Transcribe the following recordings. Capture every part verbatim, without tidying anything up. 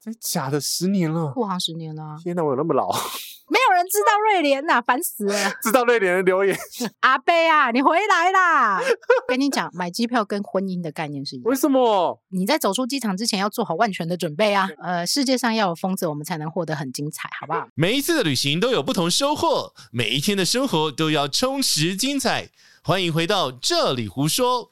真的假的？十年了？ 护航十年了、啊、 天哪，我有那么老？ 没有人知道瑞莲呐、啊，烦死了！ 知道瑞莲的留言。 阿伯啊，你回来啦！跟你讲，买机票跟婚姻的概念是一样。 为什么？ 你在走出机场之前要做好万全的准备啊！呃，世界上要有疯子，我们才能活得很精彩，好不好？ 每一次的旅行都有不同收获，每一天的生活都要充实精彩。欢迎回到这里胡说。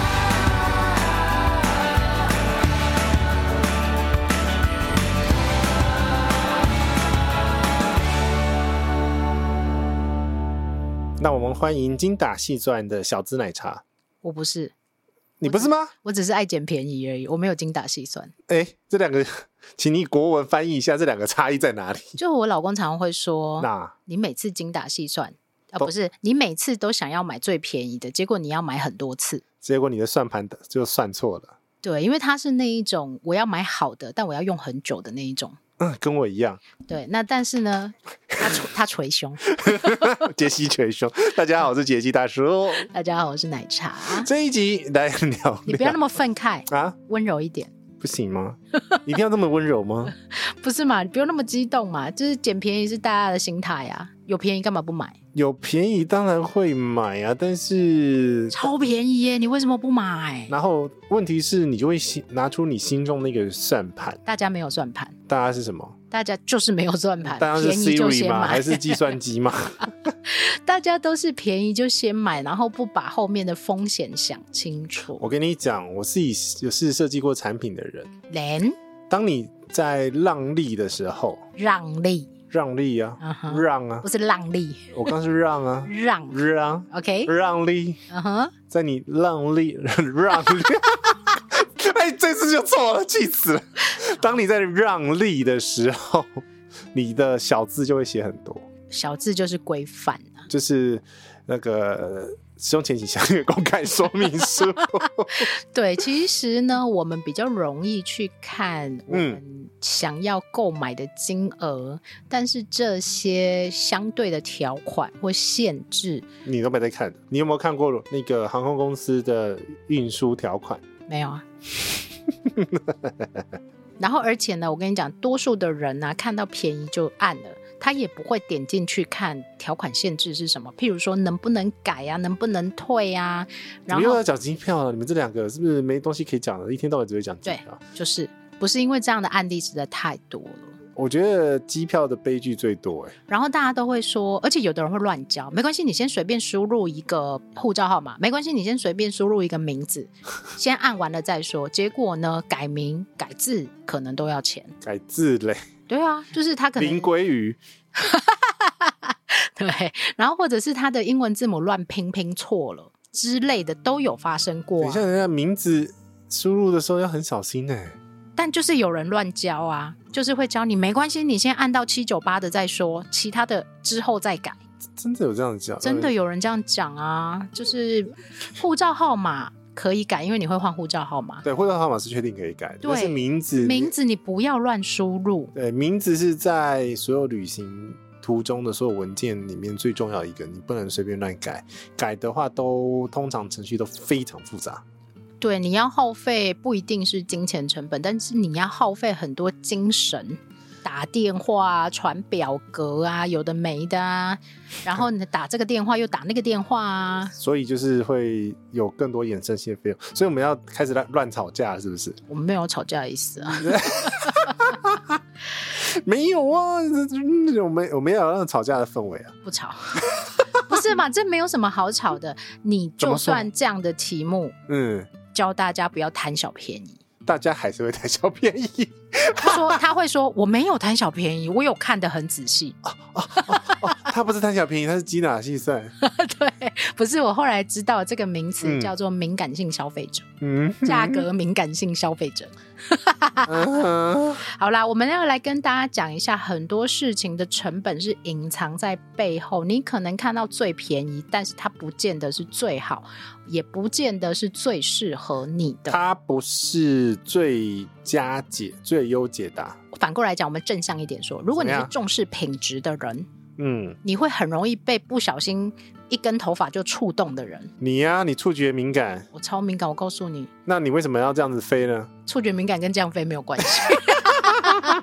那我们欢迎精打细算的小资奶茶。 我不是。 你不是吗？ 我只是爱捡便宜而已，我没有精打细算。 哎，这两个，请你国文翻译一下，这两个差异在哪里？ 就我老公常常会说， 那你每次精打细算啊，不是，你每次都想要买最便宜的，结果你要买很多次，结果你的算盘就算错了。 对，因为他是那一种我要买好的，但我要用很久的那一种。 嗯，跟我一样。 对，那但是呢，他他捶胸， 杰西捶胸。大家好，我是杰西大叔。 大家好，我是奶茶。 这一集来聊聊， 你不要那么愤慨啊， 温柔一点。 不行吗？一定要这么温柔吗？ 不是嘛，你不用那么激动嘛，就是捡便宜是大家的心态啊，有便宜干嘛不买？ 有便宜当然会买啊，但是超便宜耶，你为什么不买？ 然后问题是你就会拿出你心中那个算盘。 大家没有算盘。 大家是什么？ 大家就是没有算盘。 大家是 Siri 吗？还是计算机吗？ 大家都是便宜就先买，然后不把后面的风险想清楚。 我跟你讲，我自己有是设计过产品的人。 人， 当你在让利的时候， 让利。 让利啊、uh-huh, 让啊， 不是让利， 我刚是让啊， 让让 ，OK， 让利， 嗯哼， 在你让利让利，哎，这次就错了，气死了。当你在让利的时候，你的小字就会写很多， 小字就是规范啊， 就是那个使用前请详阅公开说明书。 对，其实呢，我们比较容易去看我们想要购买的金额、嗯、但是这些相对的条款或限制你都没在看。你有没有看过那个航空公司的运输条款？ 没有啊。然后而且呢，我跟你讲，多数的人啊看到便宜就按了，他也不会点进去看条款限制是什么，譬如说能不能改啊，能不能退啊。然后你又要讲机票了，你们这两个是不是没东西可以讲了？一天到晚只会讲机票。 对，就是不是因为这样的案例实在太多了。 我觉得机票的悲剧最多、欸、 然后大家都会说，而且有的人会乱交，没关系，你先随便输入一个护照号码，没关系，你先随便输入一个名字，先按完了再说。结果呢，改名改字可能都要钱。 改字嘞？ 对啊，就是他可能林鲑鱼。 对，然后或者是他的英文字母乱拼拼错了之类的都有发生过、啊。 等一下，人家名字输入的时候要很小心哎、欸。 但就是有人乱教啊，就是会教你没关系，你先按到七九八的再说，其他的之后再改。 真的有这样讲？ 真的有人这样讲啊，就是护照号码可以改，因为你会换护照号码。 对，护照号码是确定可以改的，但是名字名字你不要乱输入。 对，名字是在所有旅行途中的所有文件里面最重要一个，你不能随便乱改，改的话都通常程序都非常复杂。 对，你要耗费不一定是金钱成本，但是你要耗费很多精神，打电话传表格啊，有的没的啊，然后你打这个电话又打那个电话啊， 所以就是会有更多衍生性的费用，所以我们要开始乱吵架，是不是？ 我们没有吵架的意思啊。 没有啊，我们我们要有那种吵架的氛围啊。 不吵。不是嘛，这没有什么好吵的。你就算这样的题目，嗯，教大家不要贪小便宜， 大家还是会贪小便宜。 他说他会说我没有贪小便宜，我有看得很仔细。 哦哦哦哦，他不是贪小便宜，他是精打细算。 对，不是，我后来知道这个名词叫做敏感性消费者，嗯，价格敏感性消费者。好啦，我们要来跟大家讲一下，很多事情的成本是隐藏在背后，你可能看到最便宜，但是它不见得是最好，也不见得是最适合你的， 它不是最佳解最优解答。 反过来讲，我们正向一点说，如果你是重视品质的人， 嗯， 你会很容易被不小心一根头发就触动的人。 你呀、啊，你触觉敏感。 我超敏感，我告诉你。 那你为什么要这样子飞呢？ 触觉敏感跟这样飞没有关系。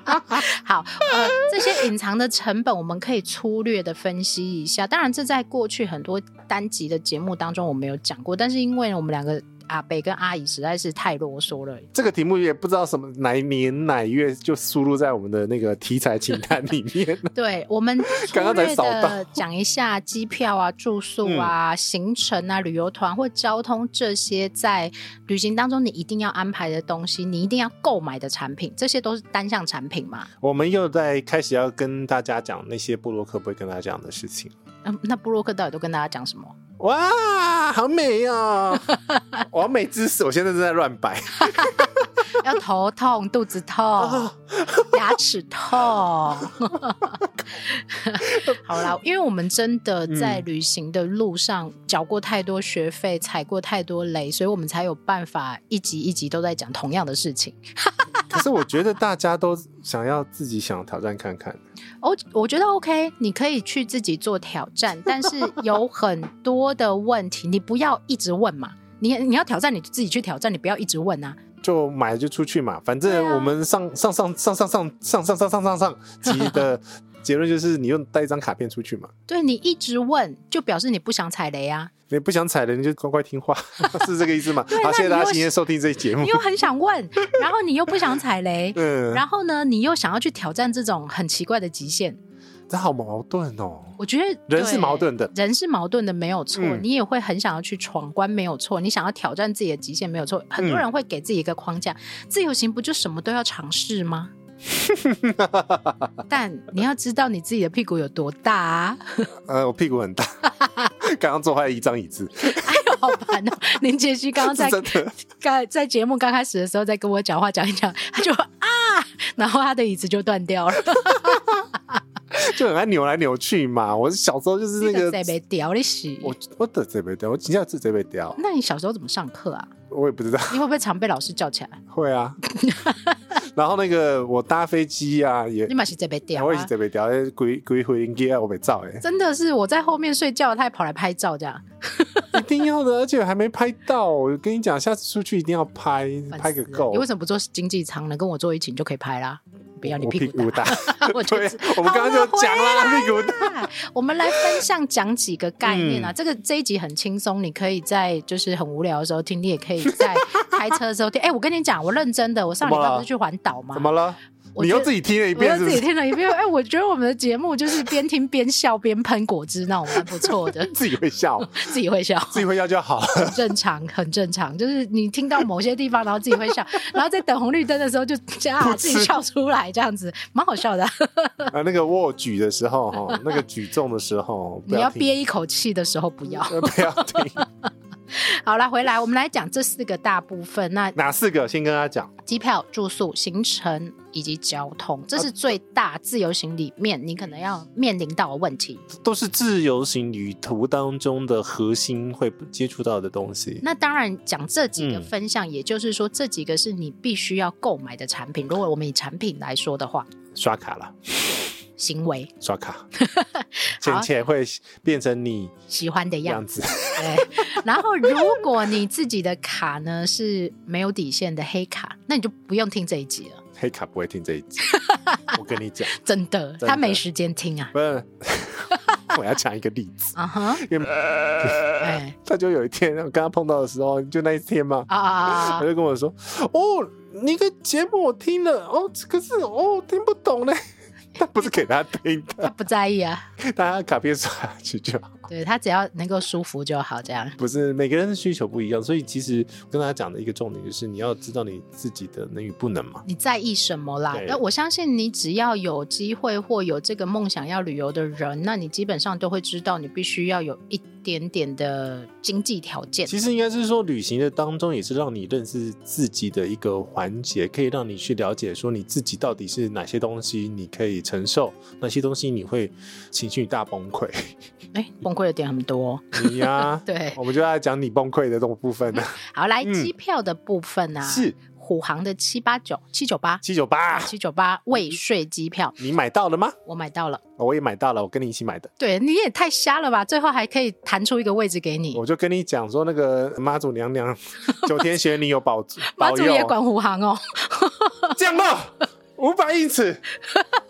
好，呃，这些隐藏的成本我们可以粗略的分析一下。当然，这在过去很多单集的节目当中我们有讲过，但是因为我们两个阿北跟阿姨实在是太啰嗦了， 这个题目也不知道什么哪年哪月就输入在我们的那个题材清单里面对，我们粗刚刚才略扫到的讲一下机票啊、住宿啊、嗯、行程啊、旅游团或交通这些在旅行当中你一定要安排的东西，你一定要购买的产品，这些都是单项产品嘛。 我们又在开始要跟大家讲那些部落客不会跟大家讲的事情。 嗯，那部落客到底都跟大家讲什么？ 哇，好美哦！完美知识，我现在正在乱摆。 要头痛、肚子痛、牙齿痛。好啦，因为我们真的在旅行的路上缴过太多学费，踩过太多雷，所以我们才有办法一集一集都在讲同样的事情。 可是我觉得大家都想要自己想挑战看看。 哦，我觉得 OK， 你可以去自己做挑战，但是有很多的问题，你不要一直问嘛。你你要挑战，你自己去挑战，你不要一直问啊。 就买就出去嘛，反正我们上、啊、上上上上上上上上上上上集的结论就是你用带一张卡片出去嘛。 对，你一直问就表示你不想踩雷啊。 你不想踩雷你就乖乖听话是这个意思吗？好，谢谢大家今天收听这期节目。 你又很想问，然后你又不想踩雷、嗯、然后呢你又想要去挑战这种很奇怪的极限， 这好矛盾哦。 我觉得人是矛盾的， 人是矛盾的没有错、嗯、你也会很想要去闯关没有错，你想要挑战自己的极限没有错，很多人会给自己一个框架、嗯、自由行不就什么都要尝试吗？但你要知道你自己的屁股有多大啊。 呃，我屁股很大刚刚坐坏一张椅子哎呦好烦哦。林杰西刚刚在刚在节目刚开始的时候在跟我讲话讲一讲，他就啊，然后他的椅子就断掉了就很爱扭来扭去嘛。我小时候就是那个这被掉你是我我的这被掉，我今天是这被掉。 那你小时候怎么上课啊？ 我也不知道。 你会不会常被老师叫起来？ 会啊然后那个我搭飞机啊也你嘛是这被掉、啊、 我也是这被掉，鬼鬼回应该我被照哎， 真的是我在后面睡觉他还跑来拍照这样一定要的，而且还没拍到。我跟你讲下次出去一定要拍拍个够。 你为什么不坐经济舱呢？跟我坐一起你就可以拍啦。不要你屁股大我对，我们刚刚就讲啦屁股大。 我们来分享讲几个概念啊、嗯、这个这一集很轻松，你可以在就是很无聊的时候听，你也可以在开车的时候听。哎、欸，我跟你讲我认真的，我上礼拜不是去环岛吗？ 怎么了？你又自己听了一遍是不是？ 我又自己听了一遍。哎、欸，我觉得我们的节目就是边听边笑边喷果汁那种蛮不错的自己会笑自己会笑自己会笑就好了， 很正常很正常，就是你听到某些地方然后自己会笑然后在等红绿灯的时候就啊自己笑出来，这样子蛮好笑的啊，那个握举的时候那个举重的时候你要憋一口气的时候不要不要听好啦，回来我们来讲这四个大部分。那哪四个？先跟大家讲机票、住宿、行程以及交通，这是最大自由行里面你可能要面临到的问题， 都是自由行旅途当中的核心会接触到的东西。 那当然讲这几个分项、嗯、也就是说这几个是你必须要购买的产品。如果我们以产品来说的话， 刷卡啦， 行为刷卡钱钱会变成你喜欢的样子对， 然后如果你自己的卡呢是没有底线的黑卡，那你就不用听这一集了。 黑卡不会听这一集我跟你讲真的, 真的他没时间听啊。 不是我要讲一个例子啊哈、uh-huh. 因为、 欸、 他就有一天我跟他碰到的时候，就那一天嘛啊啊啊，他就跟我说哦那个节目我听了哦，可是哦听不懂呢。他不是给他听的， 他不在意啊， 大家卡片刷下去就好， 对，他只要能够舒服就好，这样。 不是每个人的需求不一样，所以其实跟大家讲的一个重点就是你要知道你自己的能与不能嘛， 你在意什么啦。我相信你只要有机会或有这个梦想要旅游的人，那你基本上都会知道你必须要有一点点的经济条件。 其实应该是说旅行的当中也是让你认识自己的一个环节，可以让你去了解说你自己到底是哪些东西你可以承受，哪些东西你会情绪大崩溃。 哎，崩溃的点很多。 你呀、啊， 对， 我们就要讲你崩溃的这种部分了。 好，来机票的部分啊， 是虎航的七八九七九八七九八七九八未税机票， 你买到了吗？ 我买到了， 我也买到了，我跟你一起买的。 对，你也太瞎了吧！最后还可以弹出一个位置给你。 我就跟你讲说，那个妈祖娘娘九天玄女有保妈祖也管虎航哦， 降落五百英尺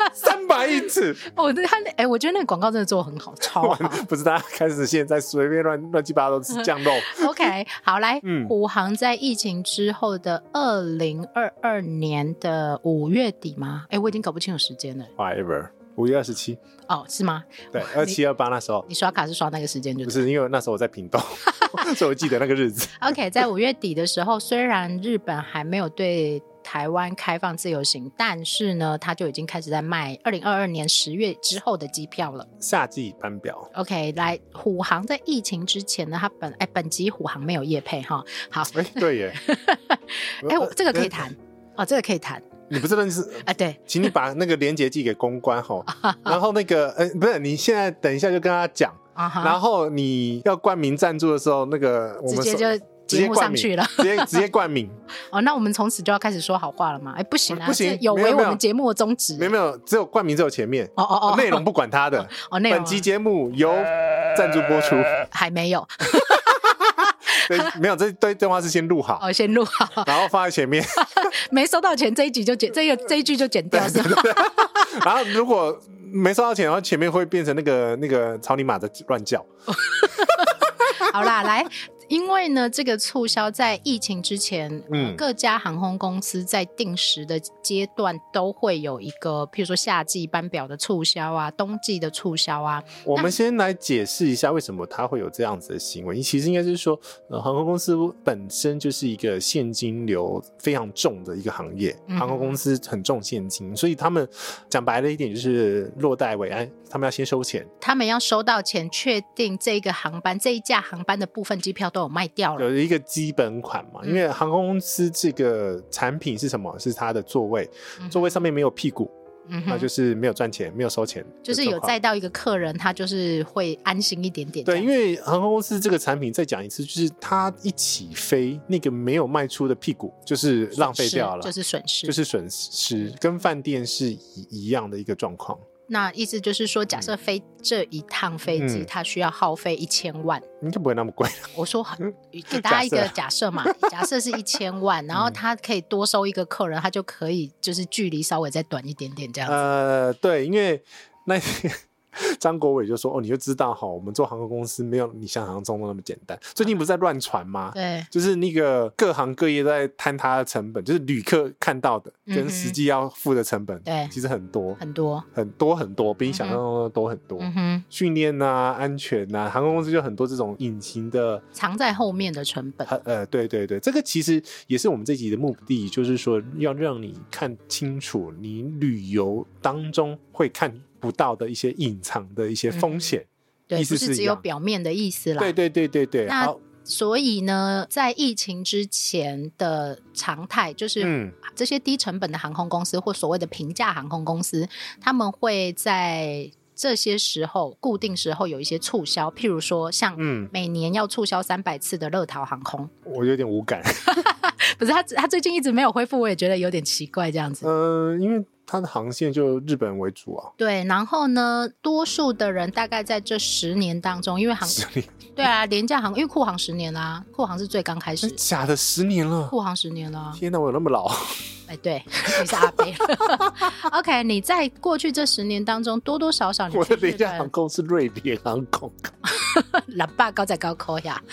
三百英尺。 我的他哎、欸，我觉得那个广告真的做得很好，超好。 不是大家开始现在随便乱乱七八糟吃酱肉。 OK， 好来， 嗯， 虎航在疫情之后的二零二二年的五月底吗？哎、欸，我已经搞不清楚时间了。 Whatever， 五月二十七。 哦，是吗？ 对，二七二八那时候。 你刷卡是刷那个时间就？ 不是，因为那时候我在屏东，所以我记得那个日子。 OK， 在五月底的时候，虽然日本还没有对台湾开放自由行，但是呢，他就已经开始在卖二零二二年十月之后的机票了。 夏季班表。 OK， 来，虎航在疫情之前呢，它本哎本集虎航没有业配哈。好， 哎，对耶。 哎，这个可以谈哦，这个可以谈。 你不是认识啊？对， 请你把那个连结寄给公关吼，然后那个呃，不是，你现在等一下就跟他讲， uh-huh. 然后你要冠名赞助的时候，那个我们直接就节目上去了， 直接直接冠名。 哦，那我们从此就要开始说好话了吗？哎，不行啊， 不行， 有违我们节目的宗旨。 没有没有，只有冠名只有前面， 哦哦哦， 内容不管他的。 哦，内容。 本期节目由赞助播出， 还没有。 对，没有，这对电话是先录好， 哦，先录好， 然后放在前面。 没收到钱这一集就剪，这个这一句就剪掉，是吧？ 然后如果没收到钱，然后前面会变成那个那个草泥马的乱叫。 好啦，来。因为呢，这个促销在疫情之前，嗯呃、各家航空公司在定时的阶段都会有一个，譬如说夏季班表的促销啊，冬季的促销啊。 我们先来解释一下为什么它会有这样子的行为。其实应该是说，呃，航空公司本身就是一个现金流非常重的一个行业，嗯、航空公司很重现金，所以他们讲白了一点就是落袋为安，他们要先收钱， 他们要收到钱，确定这个航班这一架航班的部分机票都有卖掉了， 有一个基本款嘛。因为航空公司这个产品是什么？是它的座位，嗯、座位上面没有屁股，嗯、那就是没有赚钱，没有收钱， 就是有载到一个客人，他就是会安心一点点。 对，因为航空公司这个产品，再讲一次，就是它一起飞，那个没有卖出的屁股就是浪费掉了， 就是损失， 就是损失，跟饭店是一样的一个状况。 那意思就是说，假设飞这一趟飞机，嗯、它需要耗费一千万， 应该不会那么贵。 我说给大家一个假设嘛，假设是一千万，然后他可以多收一个客人，他就可以就是距离稍微再短一点点这样子。 呃，对，因为那张国伟就说：“哦，你就知道哈，我们做航空公司没有你想象中的那么简单。最近不是在乱传吗？ 对， 就是那个各行各业都在摊它的成本，就是旅客看到的跟实际要付的成本，对、嗯，其实很多很多很多很多，比你想象中的多很多。嗯、训练啊，安全啊，航空公司就很多这种隐形的藏在后面的成本。 呃，对对对，这个其实也是我们这集的目的，就是说要让你看清楚你旅游当中会看不到的一些隐藏的一些风险、嗯、 对， 意思是不是只有表面的意思啦。 对对对对对。 那所以呢，在疫情之前的常态就是、嗯、这些低成本的航空公司或所谓的平价航空公司，他们会在这些时候固定时候有一些促销，譬如说像每年要促销三百次的乐桃航空、 嗯、我有点无感不是 他, 他最近一直没有恢复，我也觉得有点奇怪这样子。 呃，因为它的航线就日本为主啊。 对，然后呢，多数的人大概在这十年当中，因为航对啊，廉价航，因为库航十年啦、啊，库航是最刚开始。 假的，十年了， 库航十年了、啊。 天哪，我有那么老？ 哎，对，你是阿贝。OK， 你在过去这十年当中，多多少少你我的廉价航空是瑞典航空。 老爸高在高扣呀。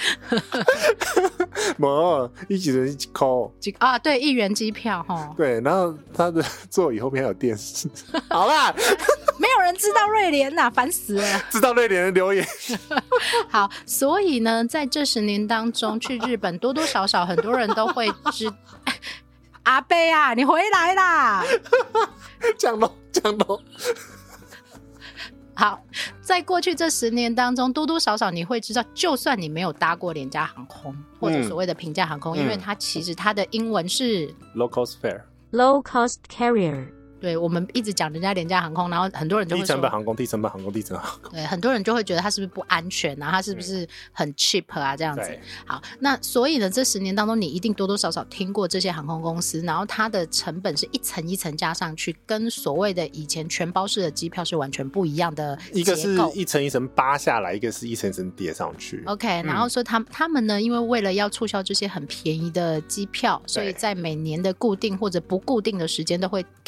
没，一起人一起扣啊，对，一元机票哈。 对，然后他的座椅后面还有电视。好啦， 没有人知道瑞典呐、啊，烦死了。 知道瑞典的留言。 好，所以呢，在这十年当中，去日本多多少少很多人都会知。阿贝啊，你回来啦！ 降落，降落。 好，在过去这十年当中，多多少少你会知道，就算你没有搭过廉价航空或者所谓的平价航空、嗯，因为它其实它的英文是 low cost fare，low cost carrier。对，我们一直讲人家廉价航空，然后很多人就会说低成本航空、低成本航空、低成本航空。 对，很多人就会觉得它是不是不安全啊？它是不是很 cheap 啊？这样子。好，那所以呢，这十年当中，你一定多多少少听过这些航空公司，然后它的成本是一层一层加上去，跟所谓的以前全包式的机票是完全不一样的结构。 一个是一层一层扒下来，一个是一层一层叠上去。 OK，、嗯、然后说他他们呢，因为为了要促销这些很便宜的机票，所以在每年的固定或者不固定的时间，都会给一些。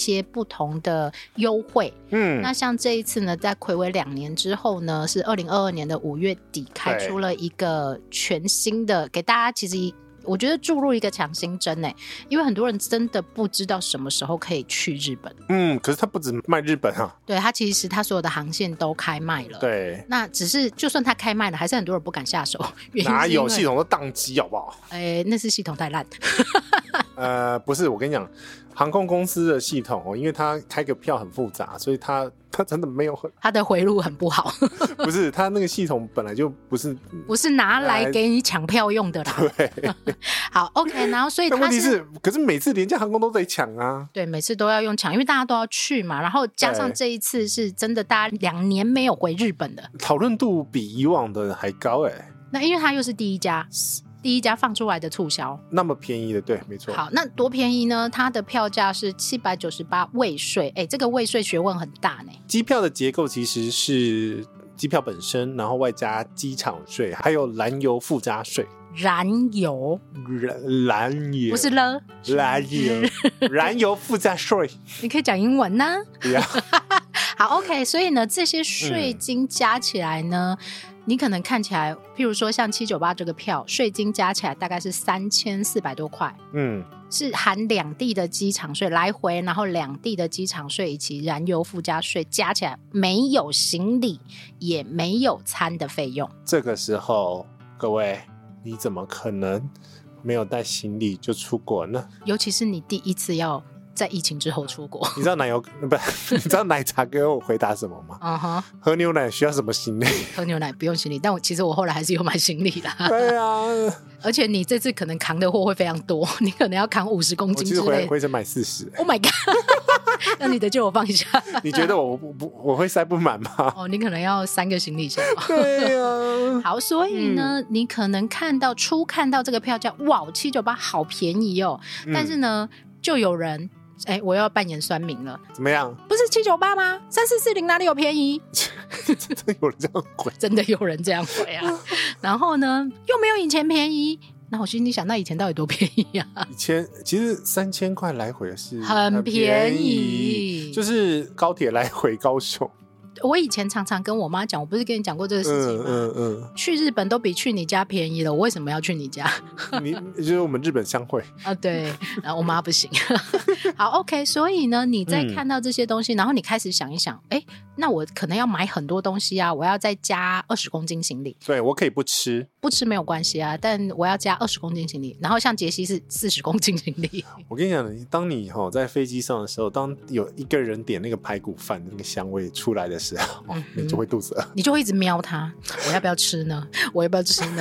些不同的优惠。 嗯， 那像这一次呢，在睽违两年之后呢，是二零二二年的五月底开出了一个全新的，给大家其实我觉得注入一个强心针诶，因为很多人真的不知道什么时候可以去日本。 嗯，可是他不止卖日本啊， 对，他其实他所有的航线都开卖了。 对， 那只是就算他开卖了，还是很多人不敢下手。 哪有系统都宕机好不好？ 哎，那是系统太烂。 呃，不是，我跟你讲，航空公司的系统哦，因为它开个票很复杂，所以它它真的没有很， 它的回路很不好。 不是，它那个系统本来就不是不是拿来给你抢票用的啦。 对， 好 OK， 然后所以但问题是，可是每次廉价航空都得抢啊。 对，每次都要用抢，因为大家都要去嘛。然后加上这一次是真的，大家两年没有回日本的， 讨论度比以往的还高哎、欸。 那因为它又是第一家。第一家放出来的促销， 那么便宜的，对，没错。 好，那多便宜呢？它的票价是七百九十八未税，哎，这个未税学问很大呢。 机票的结构其实是机票本身，然后外加机场税，还有燃油附加税。 燃油， 燃燃油不是了， 燃油，燃油附加税。 你可以讲英文呢、啊。 对呀。 好 ，OK， 所以呢，这些税金加起来呢。嗯，你可能看起来，譬如说像七九八这个票，税金加起来大概是三千四百多块，嗯，是含两地的机场税来回，然后两地的机场税以及燃油附加税加起来，没有行李也没有餐的费用。这个时候，各位，你怎么可能没有带行李就出国呢？ 尤其是你第一次要在疫情之后出国。 你知道奶油不你知道奶茶给我回答什么吗？嗯哼，喝牛奶需要什么行李？ 喝牛奶不用行李，但我其实我后来还是有买行李啦。 对啊， 而且你这次可能扛的货会非常多，你可能要扛五十公斤之类的。 我其实回回程买四十。 Oh my god！ 那你的借我放一下。 你觉得我不我会塞不满吗？ 哦，你可能要三个行李箱。 对啊。 好，所以呢、嗯，你可能看到初看到这个票价，哇，七九八好便宜哦、嗯。但是呢，就有人。哎，我要扮演酸民了。 怎么样？ 不是七九八吗？三四四零哪里有便宜？ 真的有人这样回？ 真的有人这样回啊！然后呢，又没有以前便宜。那我心里想，那以前到底多便宜啊？ 以前其实三千块来回是很便宜， 就是高铁来回高雄。 我以前常常跟我妈讲，我不是跟你讲过这个事情吗？嗯嗯嗯，去日本都比去你家便宜了，我为什么要去你家？ 你就是我们日本相会啊，对，然后我妈不行。好 ，OK， 所以呢，你在看到这些东西，嗯、然后你开始想一想，哎，那我可能要买很多东西啊，我要再加二十公斤行李。 对，我可以不吃， 不吃没有关系啊，但我要加二十公斤行李。然后像杰西是四十公斤行李。 我跟你讲，当你哈在飞机上的时候，当有一个人点那个排骨饭的那个香味出来的时候。嗯、你就会肚子饿， 你就会一直瞄它，我要不要吃呢？我要不要吃呢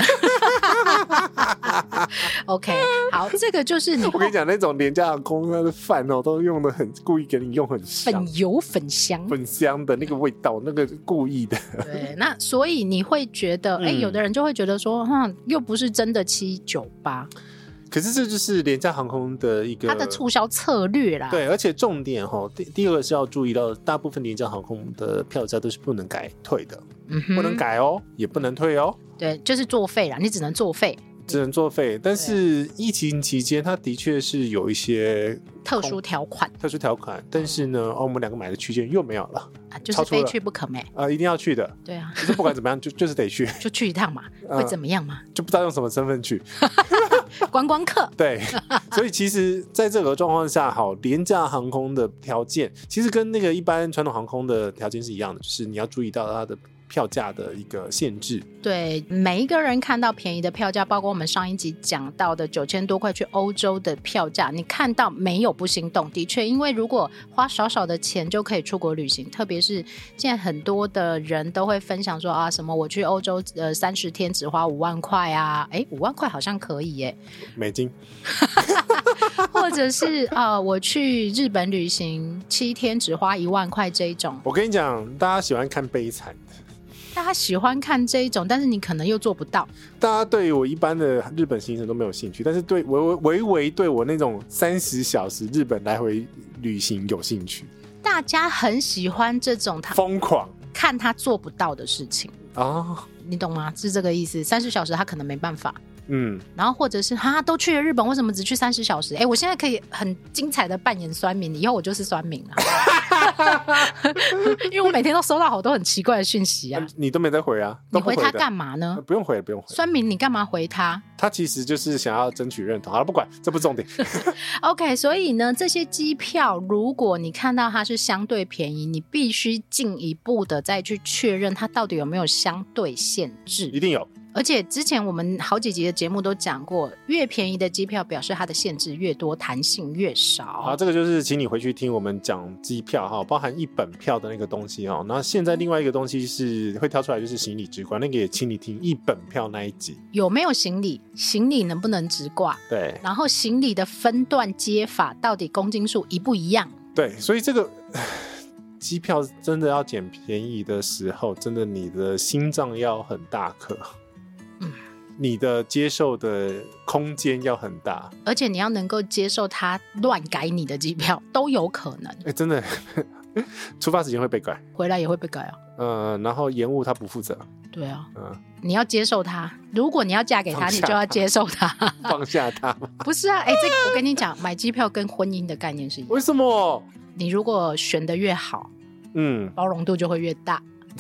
？OK， 好，这个就是你。 我跟你讲，那种廉价航空的饭哦，都用的很故意给你用很香， 粉油粉香， 粉香的那个味道，那个故意的。 对，那所以你会觉得，哎、嗯，有的人就会觉得说，哼，又不是真的七九八。 可是这就是廉价航空的一个它的促销策略啦。 对，而且重点哈，第第二个是要注意到，大部分廉价航空的票价都是不能改退的，嗯、不能改哦，也不能退哦。 对，就是作废啦，你只能作废， 只能作废。但是疫情期间，它的确是有一些特殊条款， 特殊条款。但是呢，哦，我们两个买的区间又没有了。 就是非去不可没啊、呃，一定要去的。 对啊， 就是不管怎么样，就就是得去， 就去一趟嘛，会怎么样嘛？ 就不知道用什么身份去， 观光客。 对，所以其实在这个状况下，好，廉价航空的条件其实跟那个一般传统航空的条件是一样的，就是你要注意到它的票价的一个限制。 对，每一个人看到便宜的票价，包括我们上一集讲到的九千多块去欧洲的票价，你看到没有不心动？的确，因为如果花少少的钱就可以出国旅行，特别是现在很多的人都会分享说啊，什么我去欧洲呃三十天只花五万块啊，哎，五万块好像可以耶， 美金， 或者是啊、呃，我去日本旅行七天只花一万块这一种。 我跟你讲，大家喜欢看悲惨的。 大家喜欢看这一种，但是你可能又做不到。 大家对于我一般的日本行程都没有兴趣，但是对微微微对我那种三十小时日本来回旅行有兴趣。 大家很喜欢这种他疯狂看他做不到的事情啊、哦，你懂吗？是这个意思。三十小时他可能没办法， 嗯，然后或者是哈都去了日本，为什么只去三十小时？哎，我现在可以很精彩的扮演酸民，以后我就是酸民了，因为我每天都收到好多很奇怪的讯息啊。 你都没在回啊？ 你回他干嘛呢？ 不用回，不用回。 酸民，你干嘛回他？ 他其实就是想要争取认同。好了，不管，这不是重点。 OK， 所以呢，这些机票，如果你看到它是相对便宜，你必须进一步的再去确认它到底有没有相对限制。 一定有。 而且之前我们好几集的节目都讲过，越便宜的机票表示它的限制越多，弹性越少。 好，这个就是请你回去听我们讲机票哈，包含一本票的那个东西哈。那现在另外一个东西是会挑出来，就是行李直挂，那个也请你听一本票那一集。 有没有行李？行李能不能直挂？ 对。 然后行李的分段接法到底公斤数一不一样？ 对，所以这个机票真的要捡便宜的时候，真的你的心脏要很大颗。嗯，你的接受的空间要很大， 而且你要能够接受他乱改你的机票都有可能。 哎、欸，真的，出发时间会被改， 回来也会被改啊。 呃，然后延误他不负责。 对啊，嗯，你要接受他。如果你要嫁给他，你就要接受他， 放下他。 不是啊，哎、欸，这个我跟你讲，买机票跟婚姻的概念是一样。 为什么？ 你如果选的越好，嗯，包容度就会越大。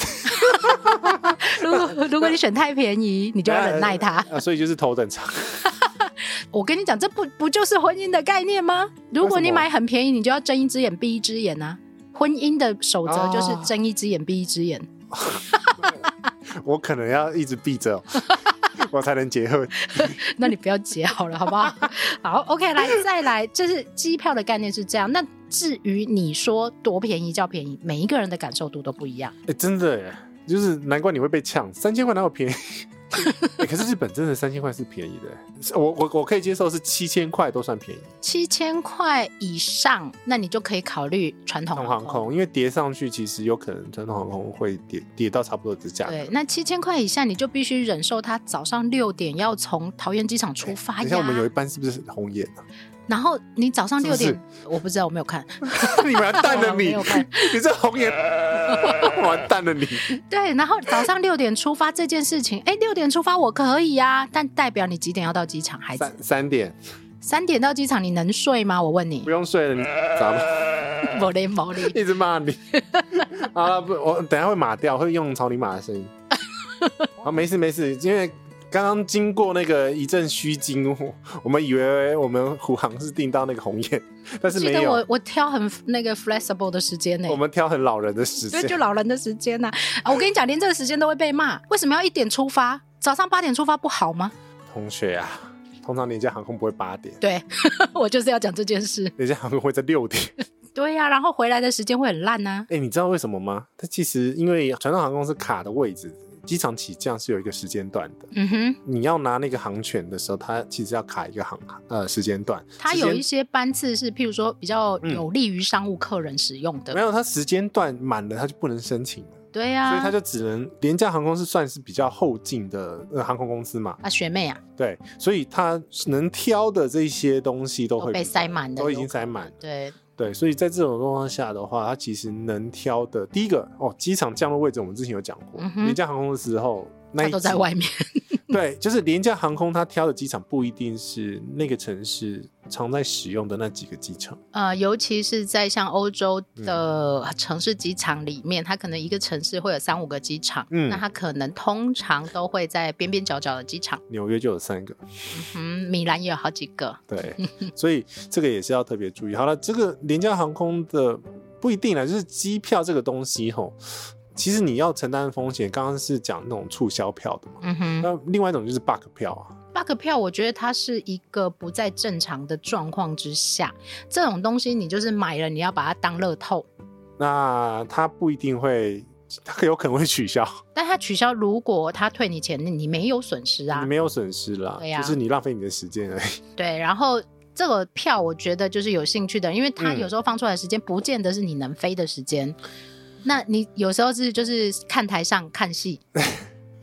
如果如果你选太便宜，你就要忍耐它、 啊、所以就是头等舱。 我跟你讲，这不不就是婚姻的概念吗？如果你买很便宜，你就要睁一只眼闭一只眼啊。婚姻的守則就是睁一只眼闭一只眼。 我可能要一直闭着、哦、我才能结婚。 那你不要结好了好不好？好 OK， 来再来，就是机票的概念是这样。那至于你说多便宜叫便宜，每一个人的感受度都不一样。 哎、欸，真的耶，就是难怪你会被呛，三千块哪有便宜？欸、可是日本真的三千块是便宜的，我我我可以接受是七千块都算便宜， 七千块以上，那你就可以考虑传统航空， 航空因为叠上去其实有可能传统航空会跌跌到差不多的价格。 对，那七千块以下你就必须忍受它早上六点要从桃园机场出发呀。 等一下我们有一班是不是红眼啊？ 然后你早上六点， 是是我不知道，我没有看。 你完蛋了你，你这红眼，完蛋了你。 对，然后早上六点出发这件事情，哎，六点出发我可以啊，但代表你几点要到机场？孩子， 三三点， 三点到机场，你能睡吗？我问你。 不用睡了，你咋办？ 没理没理， 一直骂你。啊不，我等一下会码掉，会用草泥马的声音。啊，没事没事，因为。刚刚经过那个一阵虚惊，我们以为我们虎航是订到那个红眼，但是没有。 记得我我挑很那个 flexible 的时间呢、欸， 我们挑很老人的时间， 对，就老人的时间呐、啊。啊，我跟你讲，连这个时间都会被骂，为什么要一点出发？早上八点出发不好吗？ 同学啊，通常廉价航空不会八点。 对，我就是要讲这件事。 廉价航空会在六点。 对呀、啊，然后回来的时间会很烂呐、啊。 哎、欸，你知道为什么吗？它其实因为传统航空是卡的位置。机场起降是有一个时间段的，嗯哼，你要拿那个航权的时候，它其实要卡一个航呃时间段。 它有一些班次是，譬如说比较有利于商务客人使用的。 嗯、没有，它时间段满了，它就不能申请了。 对呀、啊， 所以它就只能廉价航空是算是比较后进的、呃、航空公司嘛。 啊，学妹啊， 对，所以它能挑的这些东西都会都被塞满的， 都已经塞满。 对。 对，所以在这种状况下的话，它其实能挑的，第一个哦，机场降落位置我们之前有讲过，嗯、廉价航空的时候，那它都在外面。 对，就是廉价航空它挑的机场不一定是那个城市常在使用的那几个机场。 呃，尤其是在像欧洲的城市机场里面，嗯、它可能一个城市会有三五个机场，嗯，那它可能通常都会在边边角角的机场。 纽约就有三个， 嗯，米兰也有好几个。 对，所以这个也是要特别注意。好了，这个廉价航空的不一定啦，就是机票这个东西吼。其实你要承担风险，刚刚是讲那种促销票的嘛，嗯哼，那另外一种就是 bug 票啊。 bug 票，我觉得它是一个不在正常的状况之下，这种东西你就是买了，你要把它当乐透。 那它不一定会，它有可能会取消。 但它取消，如果他退你钱，你没有损失啊， 你没有损失啦，对啊，就是你浪费你的时间而已。 对，然后这个票，我觉得就是有兴趣的，因为它有时候放出来的时间，不见得是你能飞的时间。那你有时候是就是看台上看戏，对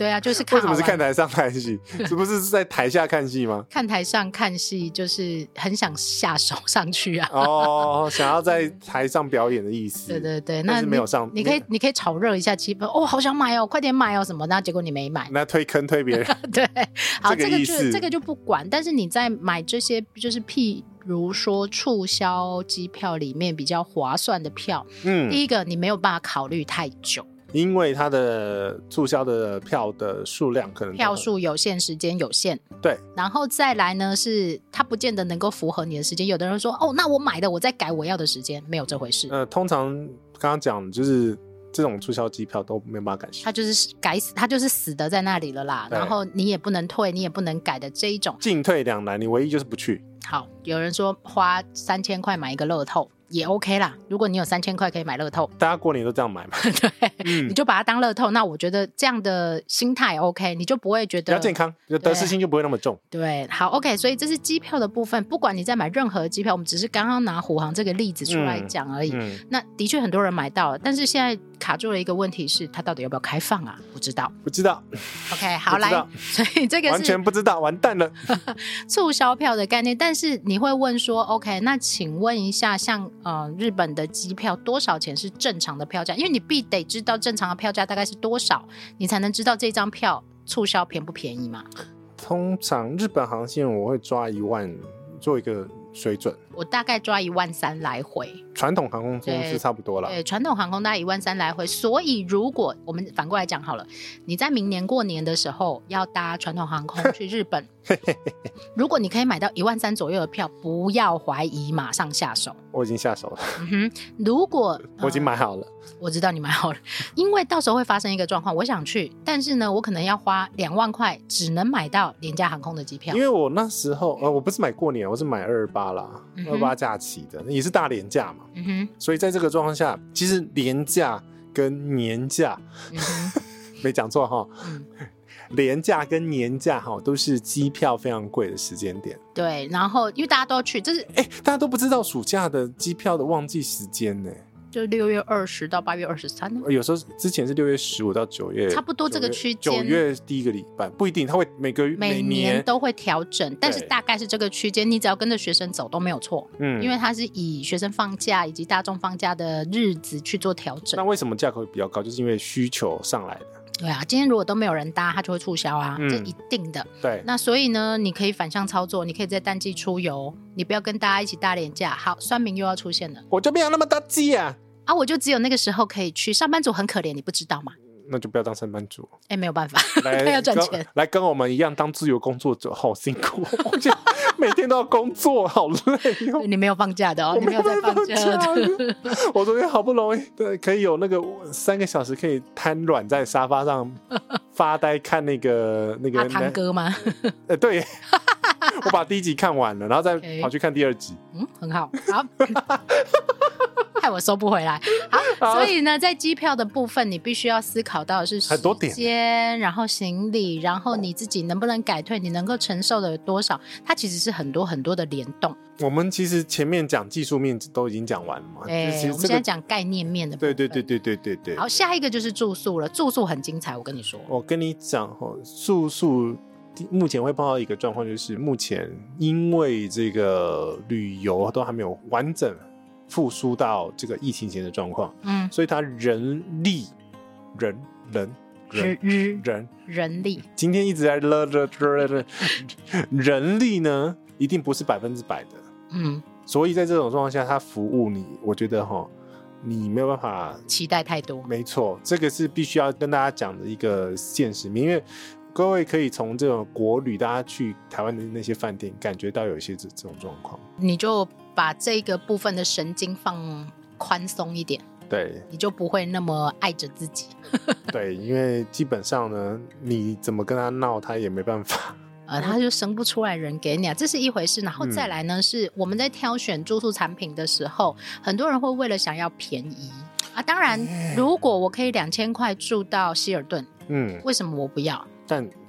对啊，就是看为什么是好玩看台上看戏？是不是在台下看戏吗？ 看台上看戏，就是很想下手上去啊。 哦，想要在台上表演的意思。 对对对，那但是没有上你，你可以你可以炒热一下气氛，哦，好想买哦，快点买哦什么，那结果你没买， 那推坑推别人。 对，好，这个这个意思就这个就不管，但是你在买这些就是譬如说促销机票里面比较划算的票， 嗯， 第一个你没有办法考虑太久， 因为它的促销的票的数量可能都票数有限，时间有限， 对， 然后再来呢是它不见得能够符合你的时间，有的人说哦，那我买的我再改我要的时间，没有这回事， 呃，通常刚刚讲就是这种促销机票都没有办法改它就是改死，它就是死的在那里了啦， 对然后你也不能退，你也不能改的这一种。 进退两难，你唯一就是不去。 好，有人说花三千块买一个乐透也 OK 啦，如果你有三千块可以买乐透， 大家过年都这样买嘛， 对， 嗯你就把它当乐透，那我觉得这样的心态 OK， 你就不会觉得比较健康，就得失心就不会那么重。 对，好 OK， 所以这是机票的部分，不管你在买任何机票，我们只是刚刚拿虎航这个例子出来讲而已。 嗯， 那的确很多人买到了，但是现在卡住了一个问题是，它到底要不要开放啊？不知道。 不知道 OK， 好来不知道， 所以这个完是全不知道，完蛋了。 促销票的概念，但是你会问说 OK， 那请问一下，像呃日本的机票多少钱是正常的票价？因为你必得知道正常的票价大概是多少，你才能知道这张票促销便不便宜嘛。 通常日本航线我会抓一万做一个水准， 我大概抓一万三来回， 传统航空公司差不多啦。 对，传统航空大概一万三来回，所以如果我们反过来讲好了，你在明年过年的时候要搭传统航空去日本，如果你可以买到一万三左右的票，不要怀疑，马上下手。 我已经下手了， 嗯哼，如果、 我已经买好了。 呃我知道你买好了，因为到时候会发生一个状况，我想去，但是呢，我可能要花两万块，只能买到廉价航空的机票因。为我那时候呃，我不是买过年，我是买二二八啦， 嗯哼二八假期的，也是大廉价嘛。 嗯哼， 所以在这个状况下，其实廉价跟年假， 嗯哼， 没讲错哈， 嗯， 廉价跟年假哈都是机票非常贵的时间点。 对，然后因为大家都要去，这是哎，大家都不知道暑假的机票的旺季时间呢。 就六月二十到八月二十三呢。 有时候之前是六月十五到九月， 差不多这个区间九月第一个礼拜不一定，它会每个每年年都会调整，但是对大概是这个区间，你只要跟着学生走都没有错， 嗯因为它是以学生放假以及大众放假的日子去做调整那。为什么价格会比较高？就是因为需求上来的。 对啊，今天如果都没有人搭，它就会促销啊， 嗯这一定的。 对， 那所以呢，你可以反向操作，你可以在淡季出游，你不要跟大家一起大廉价。好，酸民又要出现了我就没有那么大鸡啊， 啊！我就只有那个时候可以去，上班族很可怜，你不知道吗？ 那就不要当上班族， 哎，没有办法， 来他要赚跟钱。 来跟我们一样当自由工作者，好辛苦，我觉得每天都要工作，好累哦。 你没有放假的哦，你没有在放假的。 我昨天好不容易对可以有那个三个小时可以瘫软在沙发上发呆看那个那个阿汤哥吗？ 呃对耶，我把第一集看完了，然后再 Okay 跑去看第二集。 嗯，很好，好，害我收不回来。好，所以呢，在机票的部分，你必须要思考到的是很多点时间，然后行李，然后你自己能不能改退，你能够承受的有多少，它其实是很多很多的联动。 我们其实前面讲技术面都已经讲完了嘛， 哎、 就是其实这个我们现在讲概念面的部分。 对对对对对对对。 好，下一个就是住宿了，住宿很精彩，我跟你说。 我跟你讲哦，住宿目前会碰到一个状况，就是目前因为这个旅游都还没有完整复苏到这个疫情前的状况， 嗯， 所以它人力人人人日人人力， 今天一直在了了了了，人力呢一定不是百分之百的， 嗯， 所以在这种状况下，它服务你，我觉得哈，你没有办法。 期待太多。 没错，这个是必须要跟大家讲的一个现实面，因为各位可以从这种国旅，大家去台湾的那些饭店，感觉到有一些这这种状况。 你就把这个部分的神经放宽松一点， 对你就不会那么爱着自己。 对，因为基本上呢，你怎么跟他闹，他也没办法。 呃，他就生不出来人给你啊，这是一回事。然后再来呢， 嗯、 是我们在挑选住宿产品的时候，很多人会为了想要便宜啊。当然，如果我可以两千块住到希尔顿， 嗯， 为什么我不要？ 但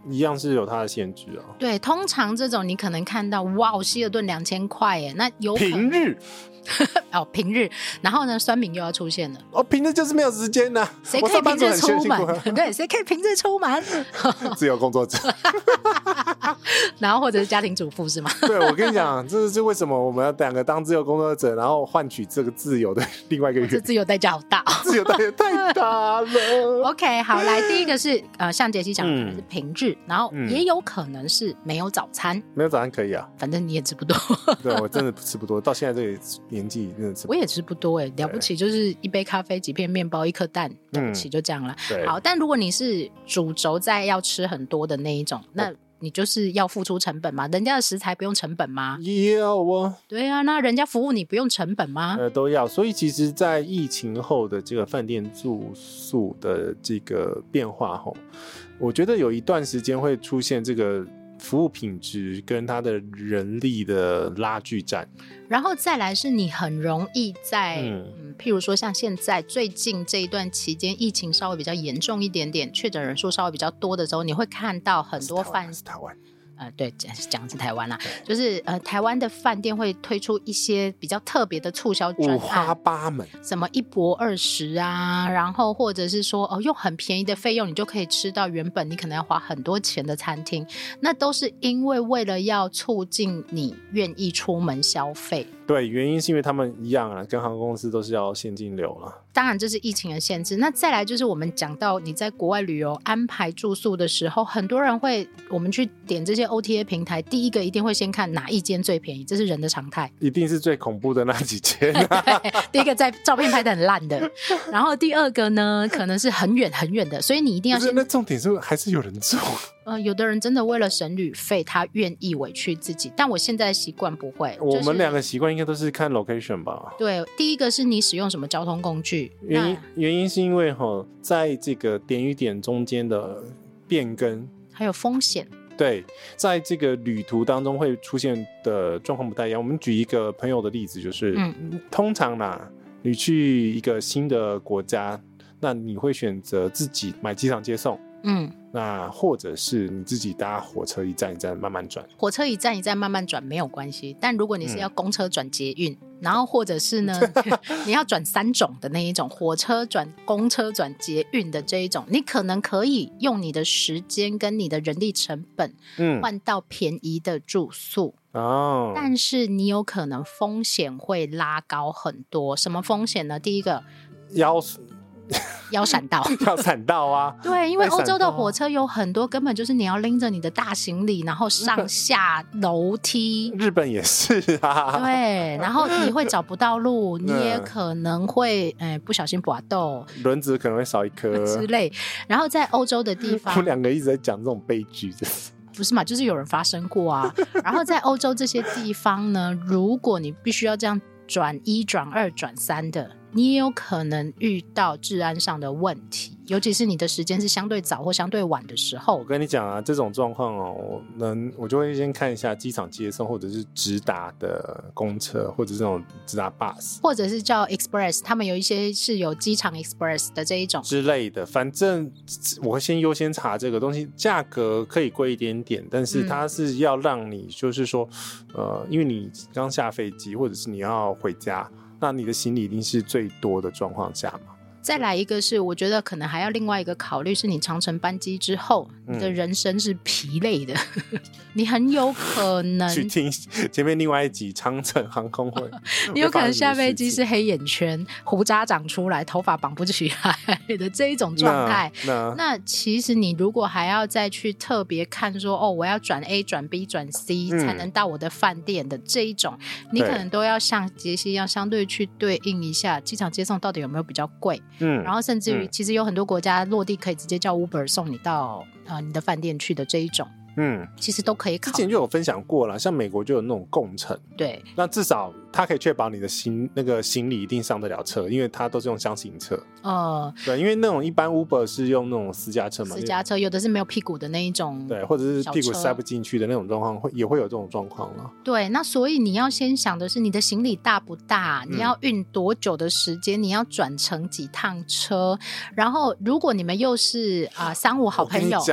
一样是有它的限制啊。 对，通常这种你可能看到哇，希尔顿两千块耶，那有可能平日哦平日，然后呢酸民又要出现了。 哦，平日就是没有时间呐、啊， 谁可以平日出门？ 啊、 对，谁可以平日出门？ 自由工作者。 然后或者是家庭主妇是吗？ 对，我跟你讲，这是为什么我们要两个当自由工作者，然后换取这个自由的另外一个原因。 这自由代价好大、哦， 自由代价太大了。 OK， 好，来第一个是呃，像杰西讲的可能是平日、嗯，然后也有可能是没有早餐。 没有早餐可以啊， 反正你也吃不多。 对，我真的吃不多，到现在这个年纪真的吃不多。 我也吃不多哎、欸，了不起就是一杯咖啡、几片面包、一颗蛋，了不起就这样了、嗯。好，但如果你是主轴在要吃很多的那一种，那你就是要付出成本吗？人家的食材不用成本吗？ 要啊。 对啊，那人家服务你不用成本吗？ 呃，都要。所以其实在疫情后的这个饭店住宿的这个变化后，我觉得有一段时间会出现这个服务品质跟它的人力的拉锯战。 然后再来是你很容易在、嗯嗯、譬如说像现在最近这一段期间疫情稍微比较严重一点点，确诊人数稍微比较多的时候，你会看到很多饭是台湾呃，对，讲的是台湾啦，就是呃，台湾的饭店会推出一些比较特别的促销专案， 五花八门， 什么一博二十啊，然后或者是说哦，用很便宜的费用，你就可以吃到原本你可能要花很多钱的餐厅，那都是因为为了要促进你愿意出门消费。 对，原因是因为他们一样啊，跟航空公司都是要现金流了。 当然这是疫情的限制。那再来就是我们讲到你在国外旅游安排住宿的时候，很多人会我们去点这些 O T A 平台，第一个一定会先看哪一间最便宜，这是人的常态， 一定是最恐怖的那几间、啊、 对，第一个在照片拍得很烂的，然后第二个呢可能是很远很远的，所以你一定要先。 那重点是还是有人住。 呃，有的人真的为了省旅费，他愿意委屈自己，但我现在的习惯不会。 我们两个习惯应该都是看 location 吧？ 对，第一个是你使用什么交通工具， 原因原因是因为齁，在这个点与点中间的变更还有风险。 对，在这个旅途当中会出现的状况不太一样。我们举一个朋友的例子，就是、嗯、通常啦，你去一个新的国家，那你会选择自己买机场接送。嗯，那或者是你自己搭火车一站一站慢慢转， 火车一站一站慢慢转没有关系，但如果你是要公车转捷运、嗯、然后或者是呢你要转三种的那一种，火车转公车转捷运的这一种，你可能可以用你的时间跟你的人力成本换到便宜的住宿、嗯哦、但是你有可能风险会拉高很多。什么风险呢？第一个腰要闪到要闪到啊对，因为欧洲的火车有很多根本就是你要拎着你的大行李然后上下楼梯， 日本也是啊， 对，然后你会找不到路你也可能会、欸、不小心滑豆， 轮子可能会少一颗之类。然后在欧洲的地方我们两个一直在讲这种悲剧不是嘛，就是有人发生过啊然后在欧洲这些地方呢，如果你必须要这样转一转二转三的，你也有可能遇到治安上的问题，尤其是你的时间是相对早或相对晚的时候。 我跟你讲啊，这种状况哦，我能我就会先看一下机场接送或者是直达的公车，或者是这种直达 bus， 或者是叫 express， 他们有一些是有机场 express 的这一种之类的。反正我会先优先查这个东西，价格可以贵一点点，但是它是要让你就是说、嗯、呃，因为你刚下飞机或者是你要回家，那你的行李一定是最多的状况下嘛。 再来一个是我觉得可能还要另外一个考虑，是你长程班机之后、嗯、你的人生是疲累的你很有可能去听前面另外一集长程航空会你有可能下飞机是黑眼圈胡渣长出来头发绑不起来的这一种状态。 那, 那其实你如果还要再去特别看说哦我要转 A 转 B 转 C、嗯、才能到我的饭店的这一种，你可能都要像杰西一样相对去对应一下机场接送到底有没有比较贵。嗯，然后甚至于、嗯、其实有很多国家落地可以直接叫 Uber 送你到、呃、你的饭店去的这一种，嗯，其实都可以考虑。 之前就有分享过啦，像美国就有那种共乘， 对， 那至少它可以确保你的行那个行李一定上得了车，因为它都是用箱型车。呃，对，因为那种一般 Uber 是用那种私家车嘛， 私家车有的是没有屁股的那一种， 对，或者是屁股塞不进去的那种状况，也会有这种状况了。 对，那所以你要先想的是你的行李大不大，你要运多久的时间、嗯、你要转乘几趟车，然后如果你们又是啊、呃、三五好朋友， 我跟你讲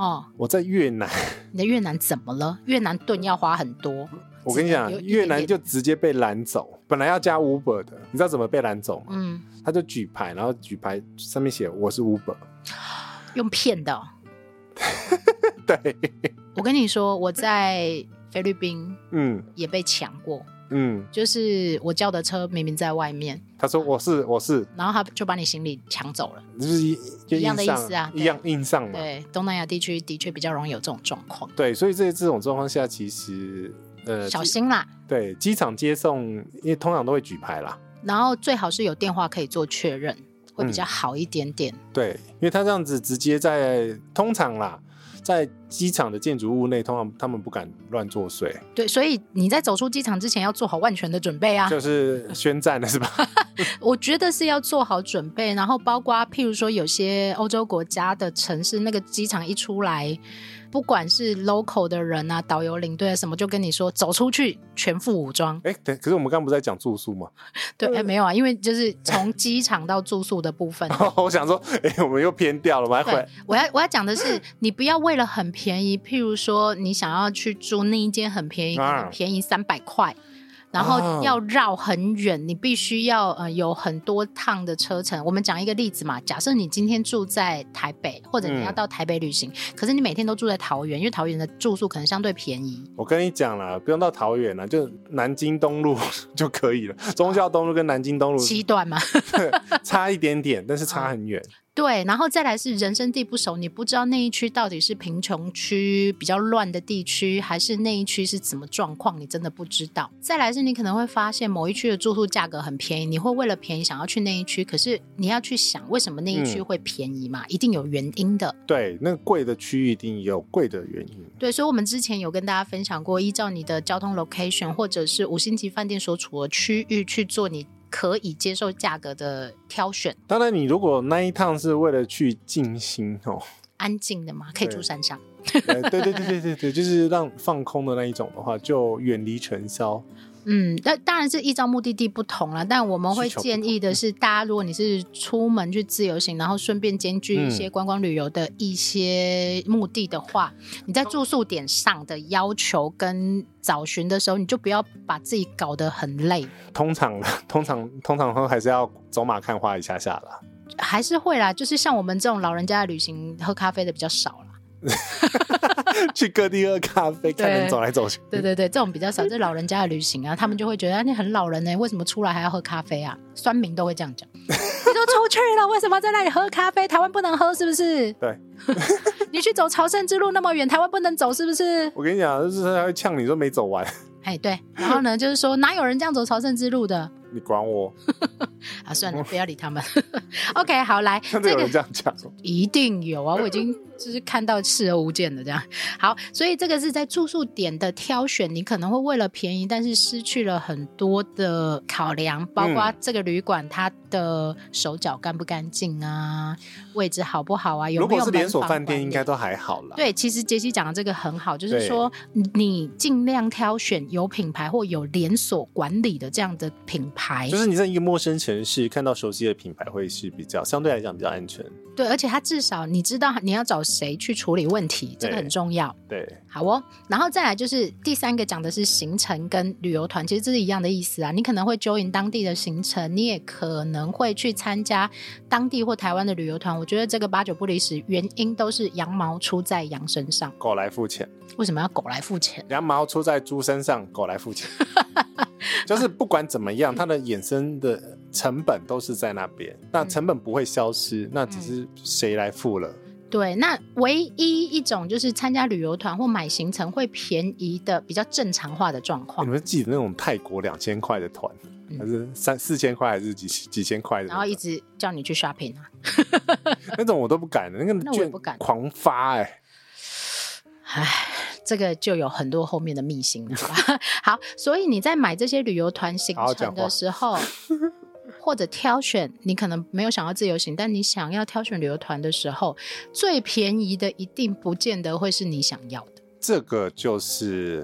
哦， 我在越南。 你的越南怎么了？越南盾要花很多。 我跟你讲，越南就直接被拦走，本来要加 Uber 的，你知道怎么被拦走吗？嗯，他就举牌，然后举牌上面写我是 Uber， 用骗的、哦。 对， 我跟你说，我在菲律宾，嗯，也被抢过。嗯，就是我叫的车明明在外面， 他说我是我是， 然后他就把你行李抢走了， 就是一就一样的意思啊， 一样印上嘛。 对，东南亚地区的确比较容易有这种状况。 对，所以这这种状况下，其实呃小心啦。 对，机场接送，因为通常都会举牌啦， 然后最好是有电话可以做确认，会比较好一点点。 嗯、对，因为他这样子直接在通常啦。在机场的建筑物内，通常他们不敢乱作祟。 对，所以你在走出机场之前要做好万全的准备啊。 就是宣战了是吧？ 我觉得是要做好准备，然后包括譬如说有些欧洲国家的城市，那个机场一出来，不管是 local 的人啊、导游领队啊什么，就跟你说走出去全副武装。 哎，可是我们刚刚不是在讲住宿吗？ 对，哎，没有啊，因为就是从机场到住宿的部分。 我想说，哎，我们又偏掉了，我还回来。 我要我要讲的是，你不要为了很便宜，譬如说你想要去住那一间很便宜，可能便宜三百块。然后要绕很远、啊、你必须要、呃、有很多趟的车程。我们讲一个例子嘛，假设你今天住在台北，或者你要到台北旅行、嗯、可是你每天都住在桃园，因为桃园的住宿可能相对便宜。 我跟你讲啦，不用到桃园啦，就南京东路就可以了。忠孝东路跟南京东路七段嘛差一点点，但是差很远、嗯对，然后再来是人生地不熟，你不知道那一区到底是贫穷区比较乱的地区，还是那一区是怎么状况，你真的不知道。再来是你可能会发现某一区的住宿价格很便宜，你会为了便宜想要去那一区，可是你要去想为什么那一区会便宜嘛、嗯、一定有原因的。 对，那个贵的区域一定有贵的原因。 对，所以我们之前有跟大家分享过，依照你的交通 location 或者是五星级饭店所处的区域去做你可以接受价格的挑选。 当然你如果那一趟是为了去静心哦， 安静的嘛，可以住山上。 对对对对对对对，就是让放空的那一种的话，就远离尘嚣。 嗯，但当然是依照目的地不同啦，但我们会建议的是，大家如果你是出门去自由行，然后顺便兼具一些观光旅游的一些目的的话、嗯、你在住宿点上的要求跟找寻的时候，你就不要把自己搞得很累。 通常通常通常还是要走马看花一下下啦， 还是会啦，就是像我们这种老人家的旅行，喝咖啡的比较少啦去各地喝咖啡，看人走来走去。 对对对，这种比较少，这老人家的旅行啊，他们就会觉得、啊、你很老人呢、欸，为什么出来还要喝咖啡啊？酸民都会这样讲。你都出去了，为什么在那里喝咖啡？台湾不能喝是不是？ 对。 你去走朝圣之路那么远，台湾不能走是不是？ 我跟你讲，就是他会呛你说没走完。 哎，对。然后呢，就是说哪有人这样走朝圣之路的？ 你管我啊，算了，不要理他们。OK， 好，来， 真的有人这样讲、 这个、一定有啊，我已经就是看到视而无见的这样。好，所以这个是在住宿点的挑选，你可能会为了便宜，但是失去了很多的考量，包括这个旅馆它的手脚干不干净啊，位置好不好啊，有没有门房管理。如果是连锁饭店应该都还好啦。 对，其实杰西讲的这个很好，就是说你尽量挑选有品牌或有连锁管理的这样的品牌， 就是你在一个陌生城市看到熟悉的品牌会是比较相对来讲比较安全。 对，而且它至少你知道你要找谁去处理问题，这个很重要。 对， 好哦。然后再来就是第三个讲的是行程跟旅游团，其实这是一样的意思啊。你可能会 join 当地的行程，你也可能会去参加当地或台湾的旅游团。我觉得这个八九不离十，原因都是羊毛出在羊身上， 狗来付钱。 为什么要狗来付钱？ 羊毛出在猪身上，狗来付钱。就是不管怎么样，它的衍生的成本都是在那边，那成本不会消失，那只是谁来付了。对， 那唯一一种就是参加旅游团或买行程会便宜的比较正常化的状况。 你们记得那种泰国两千块的团，嗯、还是三四千块，还是几几千块的？ 然后一直叫你去 shopping 啊， 那种我都不敢，那个券狂发哎、欸。 唉，这个就有很多后面的秘辛了。好，所以你在买这些旅游团行程的时候，或者挑选，你可能没有想要自由行，但你想要挑选旅游团的时候，最便宜的一定不见得会是你想要的。 这个就是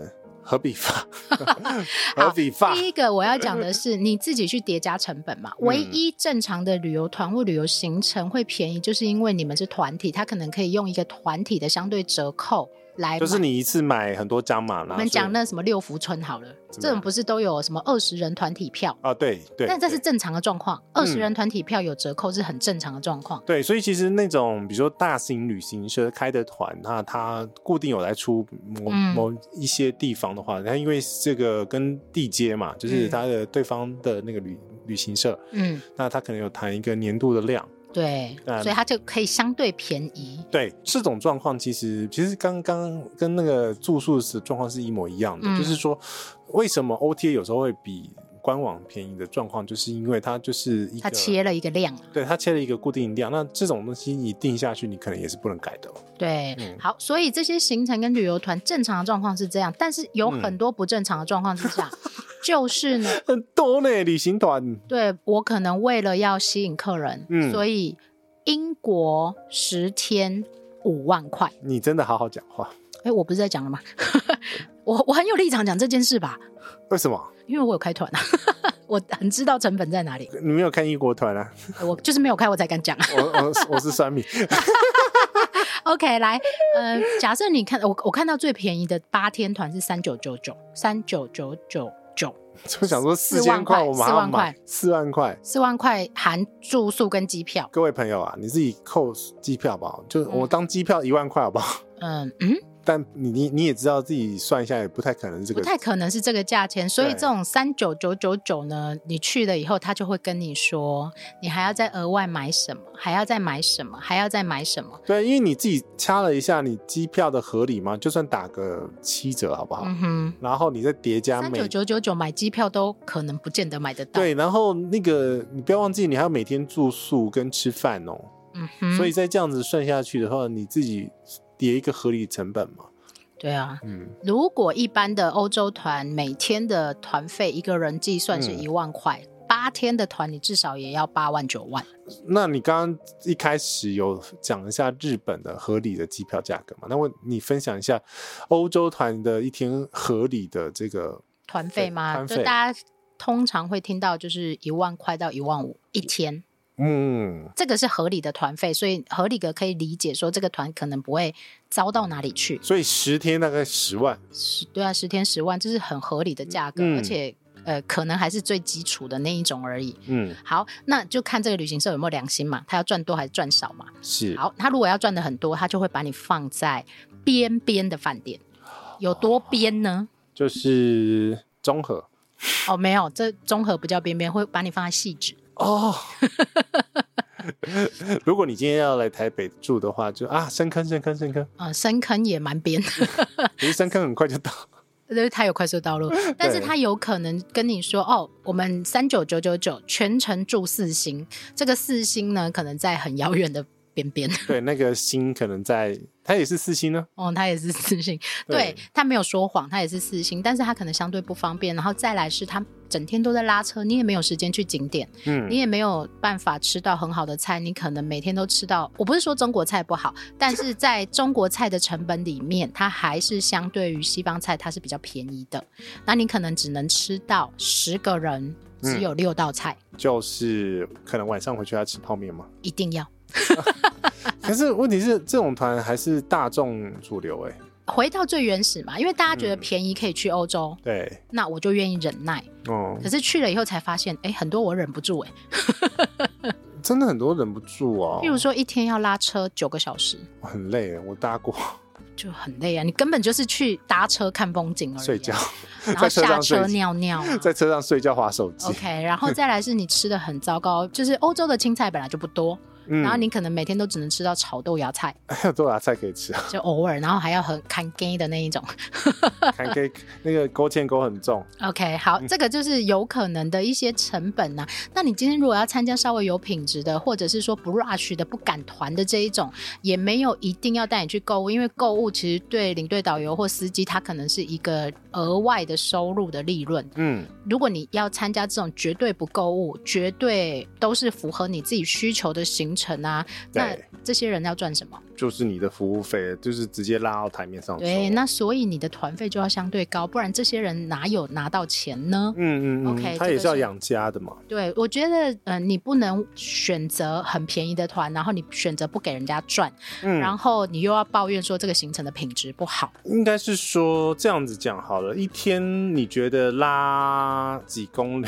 何必发？何必发？ 第一个我要讲的是你自己去叠加成本嘛。唯一正常的旅游团或旅游行程会便宜，就是因为你们是团体，他可能可以用一个团体的相对折扣来买， 就是你一次买很多张嘛。 我们讲那什么六福村好了，这种不是都有什么二十人团体票啊？对对， 但这是正常的状况，二十人团体票有折扣是很正常的状况。 对，所以其实那种比如说大型旅行社开的团，那它固定有来出某、嗯、某一些地方的话，它因为这个跟地接嘛，就是它的对方的那个旅、嗯、旅行社，嗯，那它可能有谈一个年度的量。 对、嗯，所以它就可以相对便宜。 对，这种状况其实其实刚刚跟那个住宿的状况是一模一样的，嗯、就是说为什么 O T A 有时候会比官网便宜的状况，就是因为它就是一个它切了一个量， 对，它切了一个固定量，那这种东西你定下去，你可能也是不能改的。 对、嗯，好，所以这些行程跟旅游团正常的状况是这样，但是有很多不正常的状况是这样。嗯就是呢， 很多呢，旅行团。 对，我可能为了要吸引客人，嗯、所以英国十天五万块。 你真的好好讲话。 哎，我不是在讲了吗？我我很有立场讲这件事吧？ 为什么？ 因为我有开团啊，我很知道成本在哪里。 你没有看英国团啊？ 我就是没有开，我才敢讲。 我我我是酸米。 OK， 来，呃，假设你看我我看到最便宜的八天团是三九九九，三九九九。 就想说四千块，我马上买四万块， 四万块含住宿跟机票。 各位朋友啊，你自己扣机票好不好？就我当机票一万块好不好？嗯嗯。但你你你也知道自己算一下也不太可能是这个， 不太可能是这个价钱，所以这种三九九九九呢，你去了以后，他就会跟你说，你还要再额外买什么，还要再买什么，还要再买什么。 对，因为你自己掐了一下，你机票的合理吗？就算打个七折好不好？嗯哼。然后你再叠加每三九九九九买机票都可能不见得买得到。 对，然后那个你不要忘记，你还要每天住宿跟吃饭哦。嗯哼。所以再这样子算下去的话，你自己叠一个合理成本嘛。 对啊，嗯，如果一般的欧洲团每天的团费一个人计算是一万块，八、嗯、天的团你至少也要八万九万。 那你刚刚一开始有讲一下日本的合理的机票价格嘛？那我你分享一下欧洲团的一天合理的这个团费吗？就大家通常会听到就是一万块到一万五一天。嗯，这个是合理的团费，所以合理的可以理解说这个团可能不会糟到哪里去。 所以十天大概十万， 对啊，十天十万，这是很合理的价格，嗯、而且呃，可能还是最基础的那一种而已。嗯，好，那就看这个旅行社有没有良心嘛，他要赚多还是赚少嘛？ 是。 好，他如果要赚的很多，他就会把你放在边边的饭店，有多边呢？ 就是中和。 哦，没有，这中和不叫边边，会把你放在细致。哦， 如果你今天要来台北住的话，就啊深坑深坑深坑啊、呃，深坑也蛮边的， 可是深坑很快就到， 对，它有快速道路，但是它有可能跟你说哦，我们三九九九九全程住四星，这个四星呢可能在很遥远的边边， 对，那个星可能在。它也是四星呢？ 哦，它也是四星，对，它没有说谎，它也是四星，但是它可能相对不方便。然后再来是它整天都在拉车，你也没有时间去景点，嗯，你也没有办法吃到很好的菜，你可能每天都吃到。我不是说中国菜不好，但是在中国菜的成本里面，它还是相对于西方菜它是比较便宜的。那你可能只能吃到十个人只有六道菜， 嗯、就是可能晚上回去要吃泡面吗？ 一定要。 可是问题是这种团还是大众主流哎、 欸，回到最原始嘛，因为大家觉得便宜可以去欧洲、嗯，对，那我就愿意忍耐。哦，可是去了以后才发现，哎、欸，很多我忍不住哎、 欸，真的很多忍不住哦。 譬如说一天要拉车九个小时， 很累，我搭过。 就很累啊！你根本就是去搭车看风景而已、啊， 睡觉， 然后下车尿尿、啊， 在车上睡觉滑手机。 OK， 然后再来是你吃的很糟糕，就是欧洲的青菜本来就不多。嗯、然后你可能每天都只能吃到炒豆芽菜， 还有豆芽菜可以吃啊， 就偶尔，然后还要很看根的那一种， 看根那个勾芡勾很重。 OK， 好、嗯，这个就是有可能的一些成本啊。那你今天如果要参加稍微有品质的，或者是说不 rush 的、不赶团的这一种，也没有一定要带你去购物，因为购物其实对领队导游或司机，他可能是一个额外的收入的利润。嗯，如果你要参加这种绝对不购物，绝对都是符合你自己需求的行程啊，那这些人要赚什么？ 就是你的服务费，就是直接拉到台面上收。 对，那所以你的团费就要相对高，不然这些人哪有拿到钱呢？ 嗯嗯嗯 OK， 他也是要养家的嘛。 对，我觉得呃，你不能选择很便宜的团，然后你选择不给人家赚，嗯，然后你又要抱怨说这个行程的品质不好。 应该是说这样子讲好了，一天你觉得拉几公里？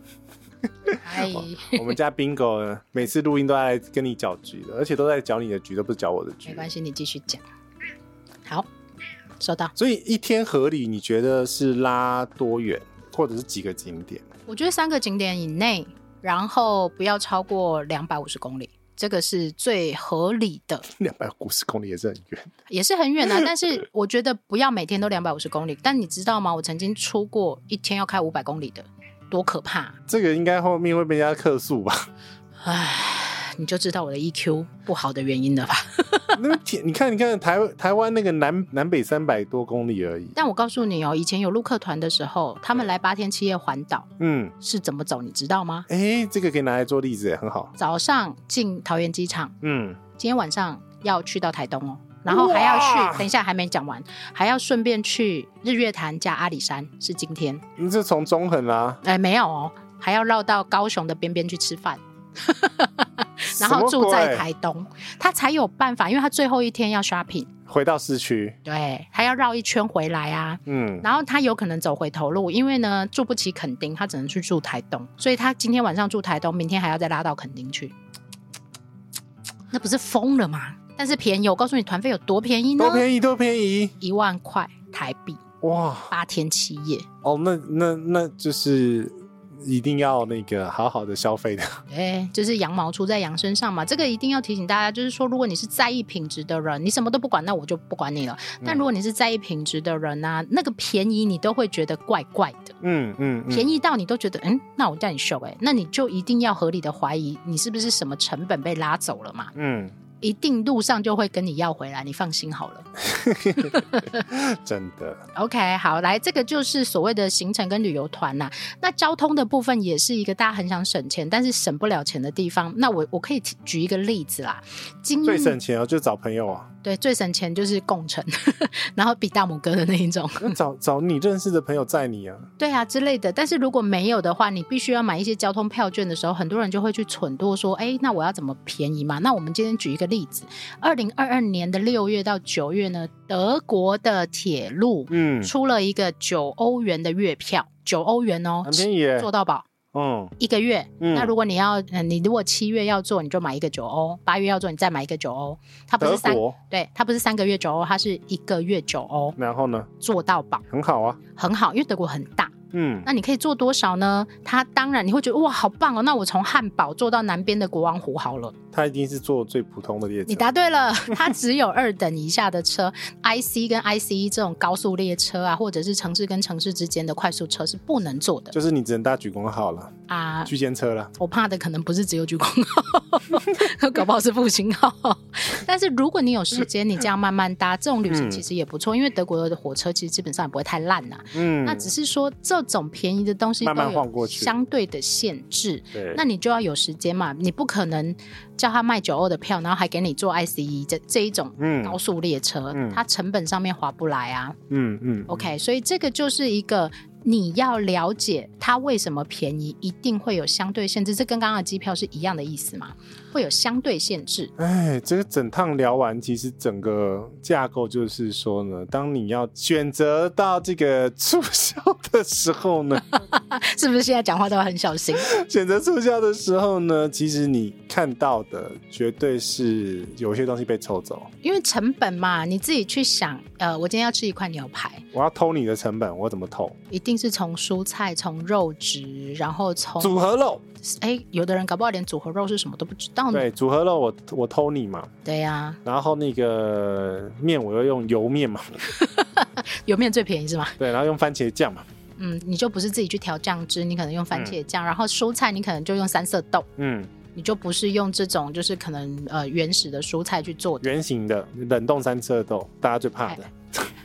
我们家 Bingo 呢，每次录音都在跟你搅局的，而且都在搅你的局，都不是搅我的局。 没关系，你继续讲。好，收到。 所以一天合理，你觉得是拉多远，或者是几个景点？ 我觉得三个景点以内，然后不要超过两百五十公里，这个是最合理的。 两百五十公里也是很远， 也是很远啊。但是我觉得不要每天都两百五十公里。但你知道吗？我曾经出过一天要开五百公里的。多可怕！ 这个应该后面会被人家客诉吧？ 唉，你就知道我的 E Q 不好的原因了吧？ 那你看，你看台台湾那个南南北三百多公里而已。 但我告诉你哦，以前有陆客团的时候，他们来八天七夜环岛，嗯，是怎么走？你知道吗？ 哎，这个可以拿来做例子，很好。 早上进桃园机场，嗯，今天晚上要去到台东哦。然后还要去，等一下还没讲完，还要顺便去日月潭加阿里山，是今天。 你是从中横啊？ 哎，没有哦，还要绕到高雄的边边去吃饭，然后住在台东，他才有办法，因为他最后一天要 shopping， 回到市区， 对，他要绕一圈回来啊。嗯，然后他有可能走回头路，因为呢住不起垦丁，他只能去住台东，所以他今天晚上住台东，明天还要再拉到垦丁去，那不是疯了吗？但是便宜，我告诉你，团费有多便宜呢？ 多便宜，多便宜， 一万块台币，哇，八天七夜。 哦，那那那就是一定要那个好好的消费的。 对，就是羊毛出在羊身上嘛，这个一定要提醒大家，就是说，如果你是在意品质的人，你什么都不管，那我就不管你了。嗯、但如果你是在意品质的人啊，那个便宜你都会觉得怪怪的。嗯嗯，便宜到你都觉得，嗯，那我叫你秀哎，那你就一定要合理的怀疑你是不是什么成本被拉走了嘛。嗯。一定路上就会跟你要回来，你放心好了。 真的 OK， 好，来，这个就是所谓的行程跟旅游团啦。那交通的部分也是一个大家很想省钱但是省不了钱的地方。那我我可以举一个例子啦， 最省钱哦，就找朋友啊。 对，最省钱就是共乘然后比大拇哥的那一种找找你认识的朋友载你啊， 对啊之类的。但是如果没有的话，你必须要买一些交通票券的时候，很多人就会去蠢惰说，哎，那我要怎么便宜嘛？那我们今天举一个例子，二零二二年的六月到九月呢，德国的铁路嗯出了一个九欧元的月票，九欧元哦， 很便宜耶， 做到饱。嗯，一个月、嗯、那如果你要、呃、你如果七月要做你就买一个九欧，八月要做你再买一个九欧，它不是三，对，它不是三个月九欧，它是一个月九欧， 然后呢做到饱， 很好啊， 很好，因为德国很大。 嗯， 那你可以做多少呢？它当然你会觉得哇好棒哦，那我从汉堡坐到南边的国王湖好了。 它一定是坐最普通的列车。 你答对了，它只有二等以下的车I C 跟 I C E 这种高速列车啊，或者是城市跟城市之间的快速车是不能坐的， 就是你只能搭莒光号了啊，区间车了。 我怕的可能不是只有莒光号搞不好是复兴号但是如果你有时间你这样慢慢搭这种旅行其实也不错、嗯、因为德国的火车其实基本上也不会太烂啊。嗯，那只是说这种便宜的东西都有相对的限制，那你就要有时间嘛，你不可能叫他卖九欧的票然后还给你做 I C E 这, 这一种高速列车、嗯、它成本上面划不来啊。嗯嗯 OK， 所以这个就是一个你要了解它为什么便宜，一定会有相对限制，这跟刚刚的机票是一样的意思嘛，会有相对限制。 哎，这个整趟聊完，其实整个架构就是说呢，当你要选择到这个促销的时候呢是不是现在讲话都要很小心选择促销的时候呢，其实你看到的绝对是有些东西被抽走， 因为成本嘛，你自己去想，呃，我今天要吃一块牛排， 我要偷你的成本，我怎么偷？ 一定是从蔬菜，从肉质，然后从组合肉。 哎，有的人搞不好连组合肉是什么都不知道呢。 对，组合肉我我偷你嘛。 对呀、啊。 然后那个面我要用油面嘛。 油面最便宜是吗？ 对，然后用番茄酱嘛。 嗯，你就不是自己去调酱汁，你可能用番茄酱、嗯、然后蔬菜你可能就用三色豆。嗯。你就不是用这种就是可能呃原始的蔬菜去做的， 圆形的冷冻三色豆大家最怕的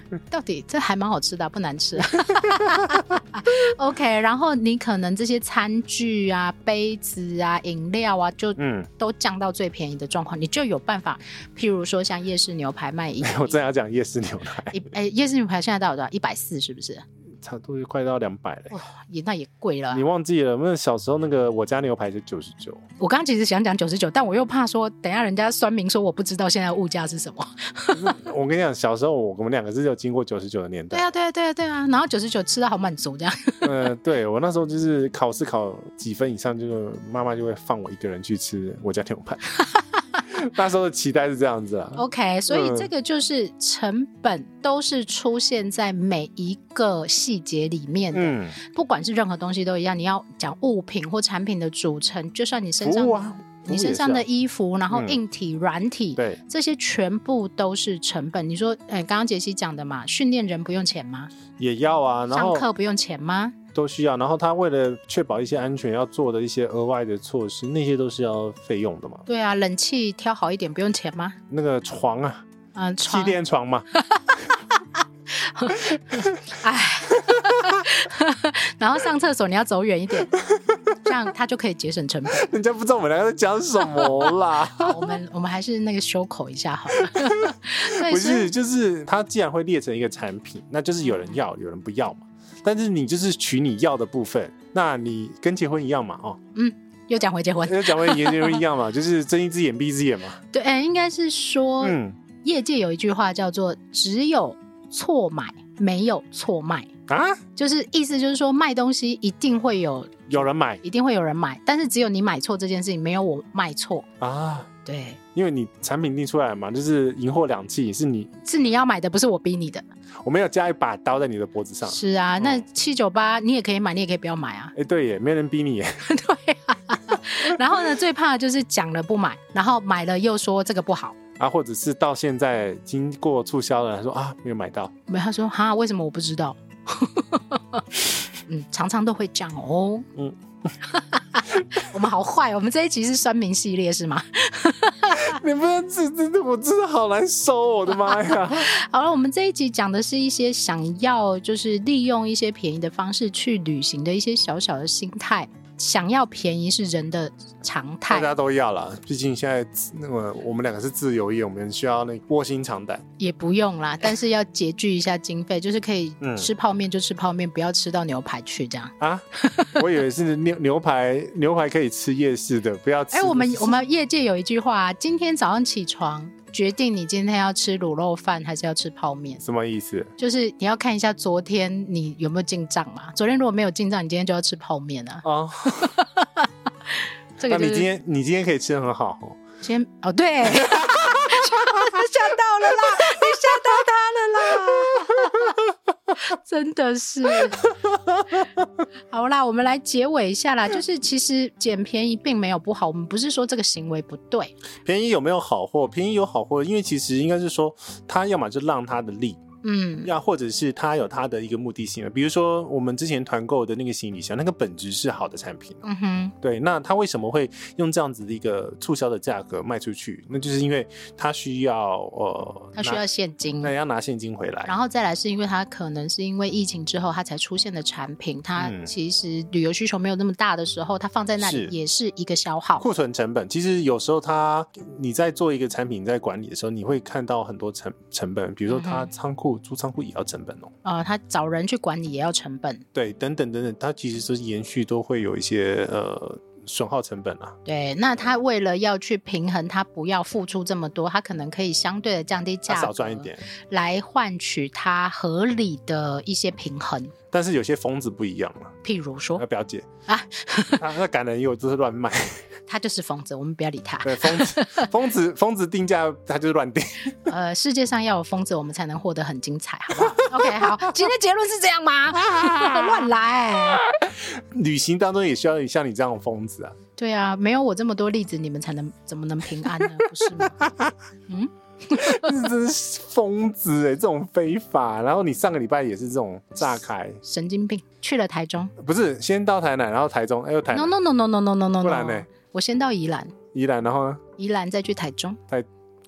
到底这还蛮好吃的、啊、不难吃、啊、OK， 然后你可能这些餐具啊杯子啊饮料啊就都降到最便宜的状况、嗯、你就有办法，譬如说像夜市牛排卖一我正要讲夜市牛排一、欸、夜市牛排现在到多少一百四十是不是？ 差不多快到两百了、 哦、也那也贵了、啊、 你忘记了那小时候那个我家牛排是九十九。 我刚刚其实想讲九十九，但我又怕说等一下人家酸民说我不知道现在物价是什么我跟你讲小时候我们两个是有经过九十九的年代。 对啊对啊对啊对啊，然后九十九吃到好满足这样呃，对，我那时候就是考试考几分以上就妈妈就会放我一个人去吃我家牛排那时候的期待是这样子啊。 OK， 所以这个就是成本都是出现在每一个细节里面的、嗯、不管是任何东西都一样，你要讲物品或产品的组成，就算你身上、啊、你身上的衣服、啊、然后硬体、嗯、软体对，这些全部都是成本。你说刚刚杰西讲的嘛，训练人不用钱吗？ 也要啊。然后上课不用钱吗？ 都需要。然后他为了确保一些安全要做的一些额外的措施，那些都是要费用的嘛。 对啊，冷气挑好一点不用钱吗？ 那个床啊， 嗯， 气垫床嘛哎然后上厕所你要走远一点，这样他就可以节省成本。 人家不知道我们两个在讲什么啦好，我们我们还是那个修口一下好了不是，就是他既然会列成一个产品，那就是有人要有人不要嘛。但是你就是取你要的部分，那你跟结婚一样嘛。哦， 嗯，又讲回结婚， 又讲回结婚一样嘛，就是睁一只眼闭一只眼嘛。 对，欸、应该是说，嗯，业界有一句话叫做“只有错买，没有错卖”啊，就是意思就是说，卖东西一定会有有人买， 一定会有人买，但是只有你买错这件事情，没有我卖错啊。 对， 因为你产品定出来嘛，就是银货两讫，是你是你要买的，不是我逼你的。 我没有加一把刀在你的脖子上。 是啊，那七九八你也可以买，你也可以不要买啊。 哎、欸，对耶，没人逼你耶。 对啊。然后呢，最怕的就是讲了不买，然后买了又说这个不好啊，或者是到现在经过促销了，他说啊没有买到， 没，他说哈为什么我不知道？嗯，常常都会这样哦。嗯。我们好坏，我们这一集是酸民系列是吗？ 你不要这这我真的好难收，我的妈呀！ 好了，我们这一集讲的是一些想要就是利用一些便宜的方式去旅行的一些小小的心态。想要便宜是人的常态， 大家都要啦，毕竟现在那个我们两个是自由业，我们需要那个卧薪尝胆。 也不用啦，但是要拮据一下经费，就是可以吃泡面就吃泡面，不要吃到牛排去这样啊。我以为是牛牛排牛排可以吃夜市的，不要吃。 哎、欸，我们我们业界有一句话，今天早上起床决定你今天要吃卤肉饭还是要吃泡面。 什么意思？ 就是你要看一下昨天你有没有进账嘛，昨天如果没有进账，你今天就要吃泡面啊。哦这个、就是、 那你今天你今天可以吃得很好哦。 今天哦对吓到了啦，你吓到他了啦真的是好啦，我们来结尾一下啦，就是其实捡便宜并没有不好，我们不是说这个行为不对。 便宜有没有好货？便宜有好货，因为其实应该是说他要么就让他的利，嗯，要或者是他有他的一个目的性，比如说我们之前团购的那个行李箱，那个本质是好的产品，嗯哼，对，那他为什么会用这样子的一个促销的价格卖出去？那就是因为他需要呃， 他需要现金， 对，要拿现金回来， 然后再来是因为他可能是因为疫情之后他才出现的产品，他其实旅游需求没有那么大的时候，他放在那里也是一个消耗库存成本。其实有时候他你在做一个产品在管理的时候，你会看到很多成成本，比如说他仓库。租仓库也要成本哦， 呃，他找人去管理也要成本， 对，等等等等，他其实是延续都会有一些呃损耗成本啊。 对，那他为了要去平衡，他不要付出这么多，他可能可以相对的降低价格， 少赚一点， 来换取他合理的一些平衡。 但是有些疯子不一样嘛， 譬如说， 那表姐啊，那感人有就是乱卖。 他就是疯子，我们不要理他。 对，疯子，疯子，疯子定价他就是乱定。 呃，世界上要有疯子，我们才能获得很精彩，好不好？OK， 好，今天结论是这样吗？乱来。 旅行当中也需要像你这样的疯子啊。 对啊，没有我这么多例子，你们才能怎么能平安呢？不是吗？嗯。 真是疯子哎、欸，这种非法。然后你上个礼拜也是这种炸开， 神经病。去了台中， 不是先到台南，然后台中，哎呦台南 ，no no no no no no no no， 不然呢？ 我先到宜兰， 宜兰，然后呢？ 宜兰再去台中， 台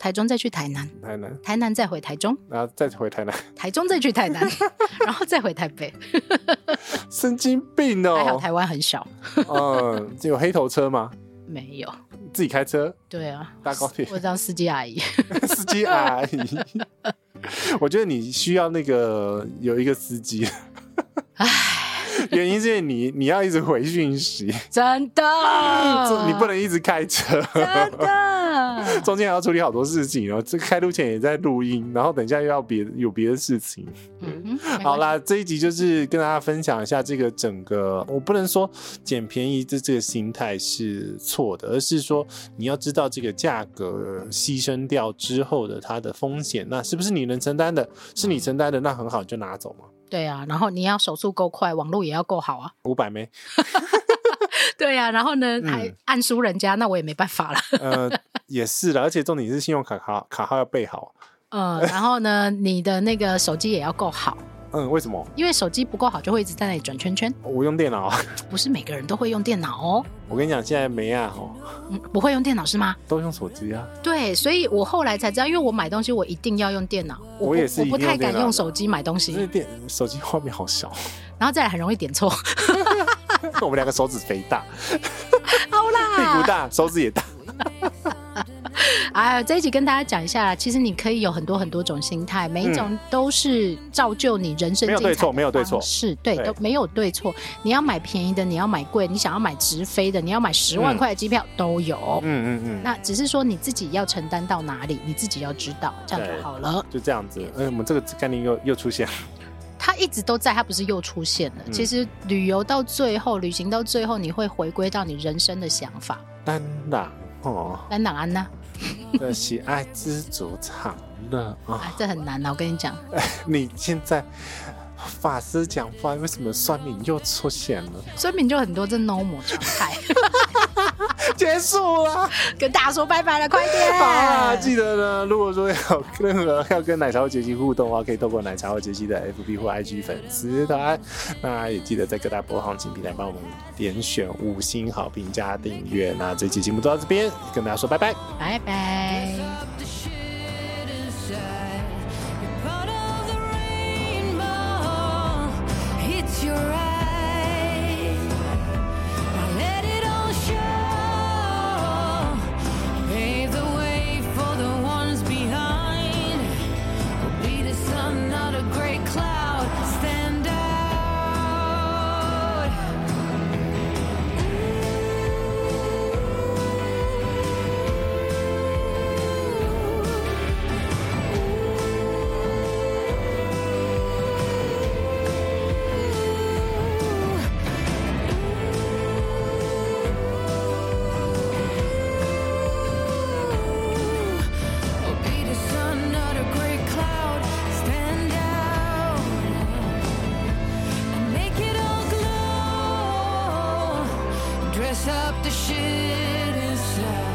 台中再去台南， 台南， 台南再回台中， 然后再回台南， 台中再去台南，然后再回台北。 神经病哦！ 还好台湾很小。 嗯，有黑头车吗？ 没有。 自己开车？ 对啊， 搭高铁。 我当司机阿姨。 司机阿姨，我觉得你需要那个有一个司机。唉，原因是因为你你要一直回讯息， 真的， 你不能一直开车， 真的， 中间还要处理好多事情哦。这开录前也在录音，然后等一下又要别有别的事情。嗯，好啦，这一集就是跟大家分享一下这个整个，我不能说捡便宜的这个心态是错的，而是说你要知道这个价格牺牲掉之后的它的风险，那是不是你能承担的？是你承担的，那很好，就拿走嘛。 对啊，然后你要手速够快，网络也要够好啊。 五百枚。 对啊，然后呢、嗯、还按输人家，那我也没办法了。 呃，也是啦，而且重点是信用卡卡卡号要备好。 嗯，然后呢，你的那个手机也要够好。 嗯，为什么？ 因为手机不够好，就会一直在那里转圈圈。 我用电脑， 不是每个人都会用电脑哦。 我跟你讲，现在没啊，哦， 嗯，不会用电脑是吗？ 都用手机啊。 对，所以我后来才知道，因为我买东西我一定要用电脑，我, 我也是一定用电脑， 我不太敢用手机买东西， 因为电手机画面好小， 然后再来很容易点错。 我们两个手指肥大， 好啦， 屁股大，手指也大。 哎，这一集跟大家讲一下啦，其实你可以有很多很多种心态，每一种都是造就你人生精彩的方式，没有对错， 没有对错， 是对，都没有对错。你要买便宜的，你要买贵，你想要买直飞的，你要买十万块的机票、嗯、都有。嗯嗯嗯。那只是说你自己要承担到哪里，你自己要知道，这样就好了。 就这样子，哎，我们这个概念又又出现了。 它一直都在，它不是又出现了。嗯、其实旅游到最后，旅行到最后，你会回归到你人生的想法。 当然哦， 当然安呐。 的喜爱知足常乐啊， 这很难啊！我跟你讲， 你现在法师讲话，为什么酸民又出现了？ 酸民就很多，这 normal 常态。 结束了， 跟大家说拜拜了，快点！ 好啊，记得呢，如果说有任何要跟奶茶或杰西互动的话，可以透过奶茶或杰西的 F B 或 I G 粉丝团。那也记得在各大播放器平台帮我们点选五星好评加订阅。那这期节目就到这边，跟大家说拜拜， 拜拜。Dress up the shit inside.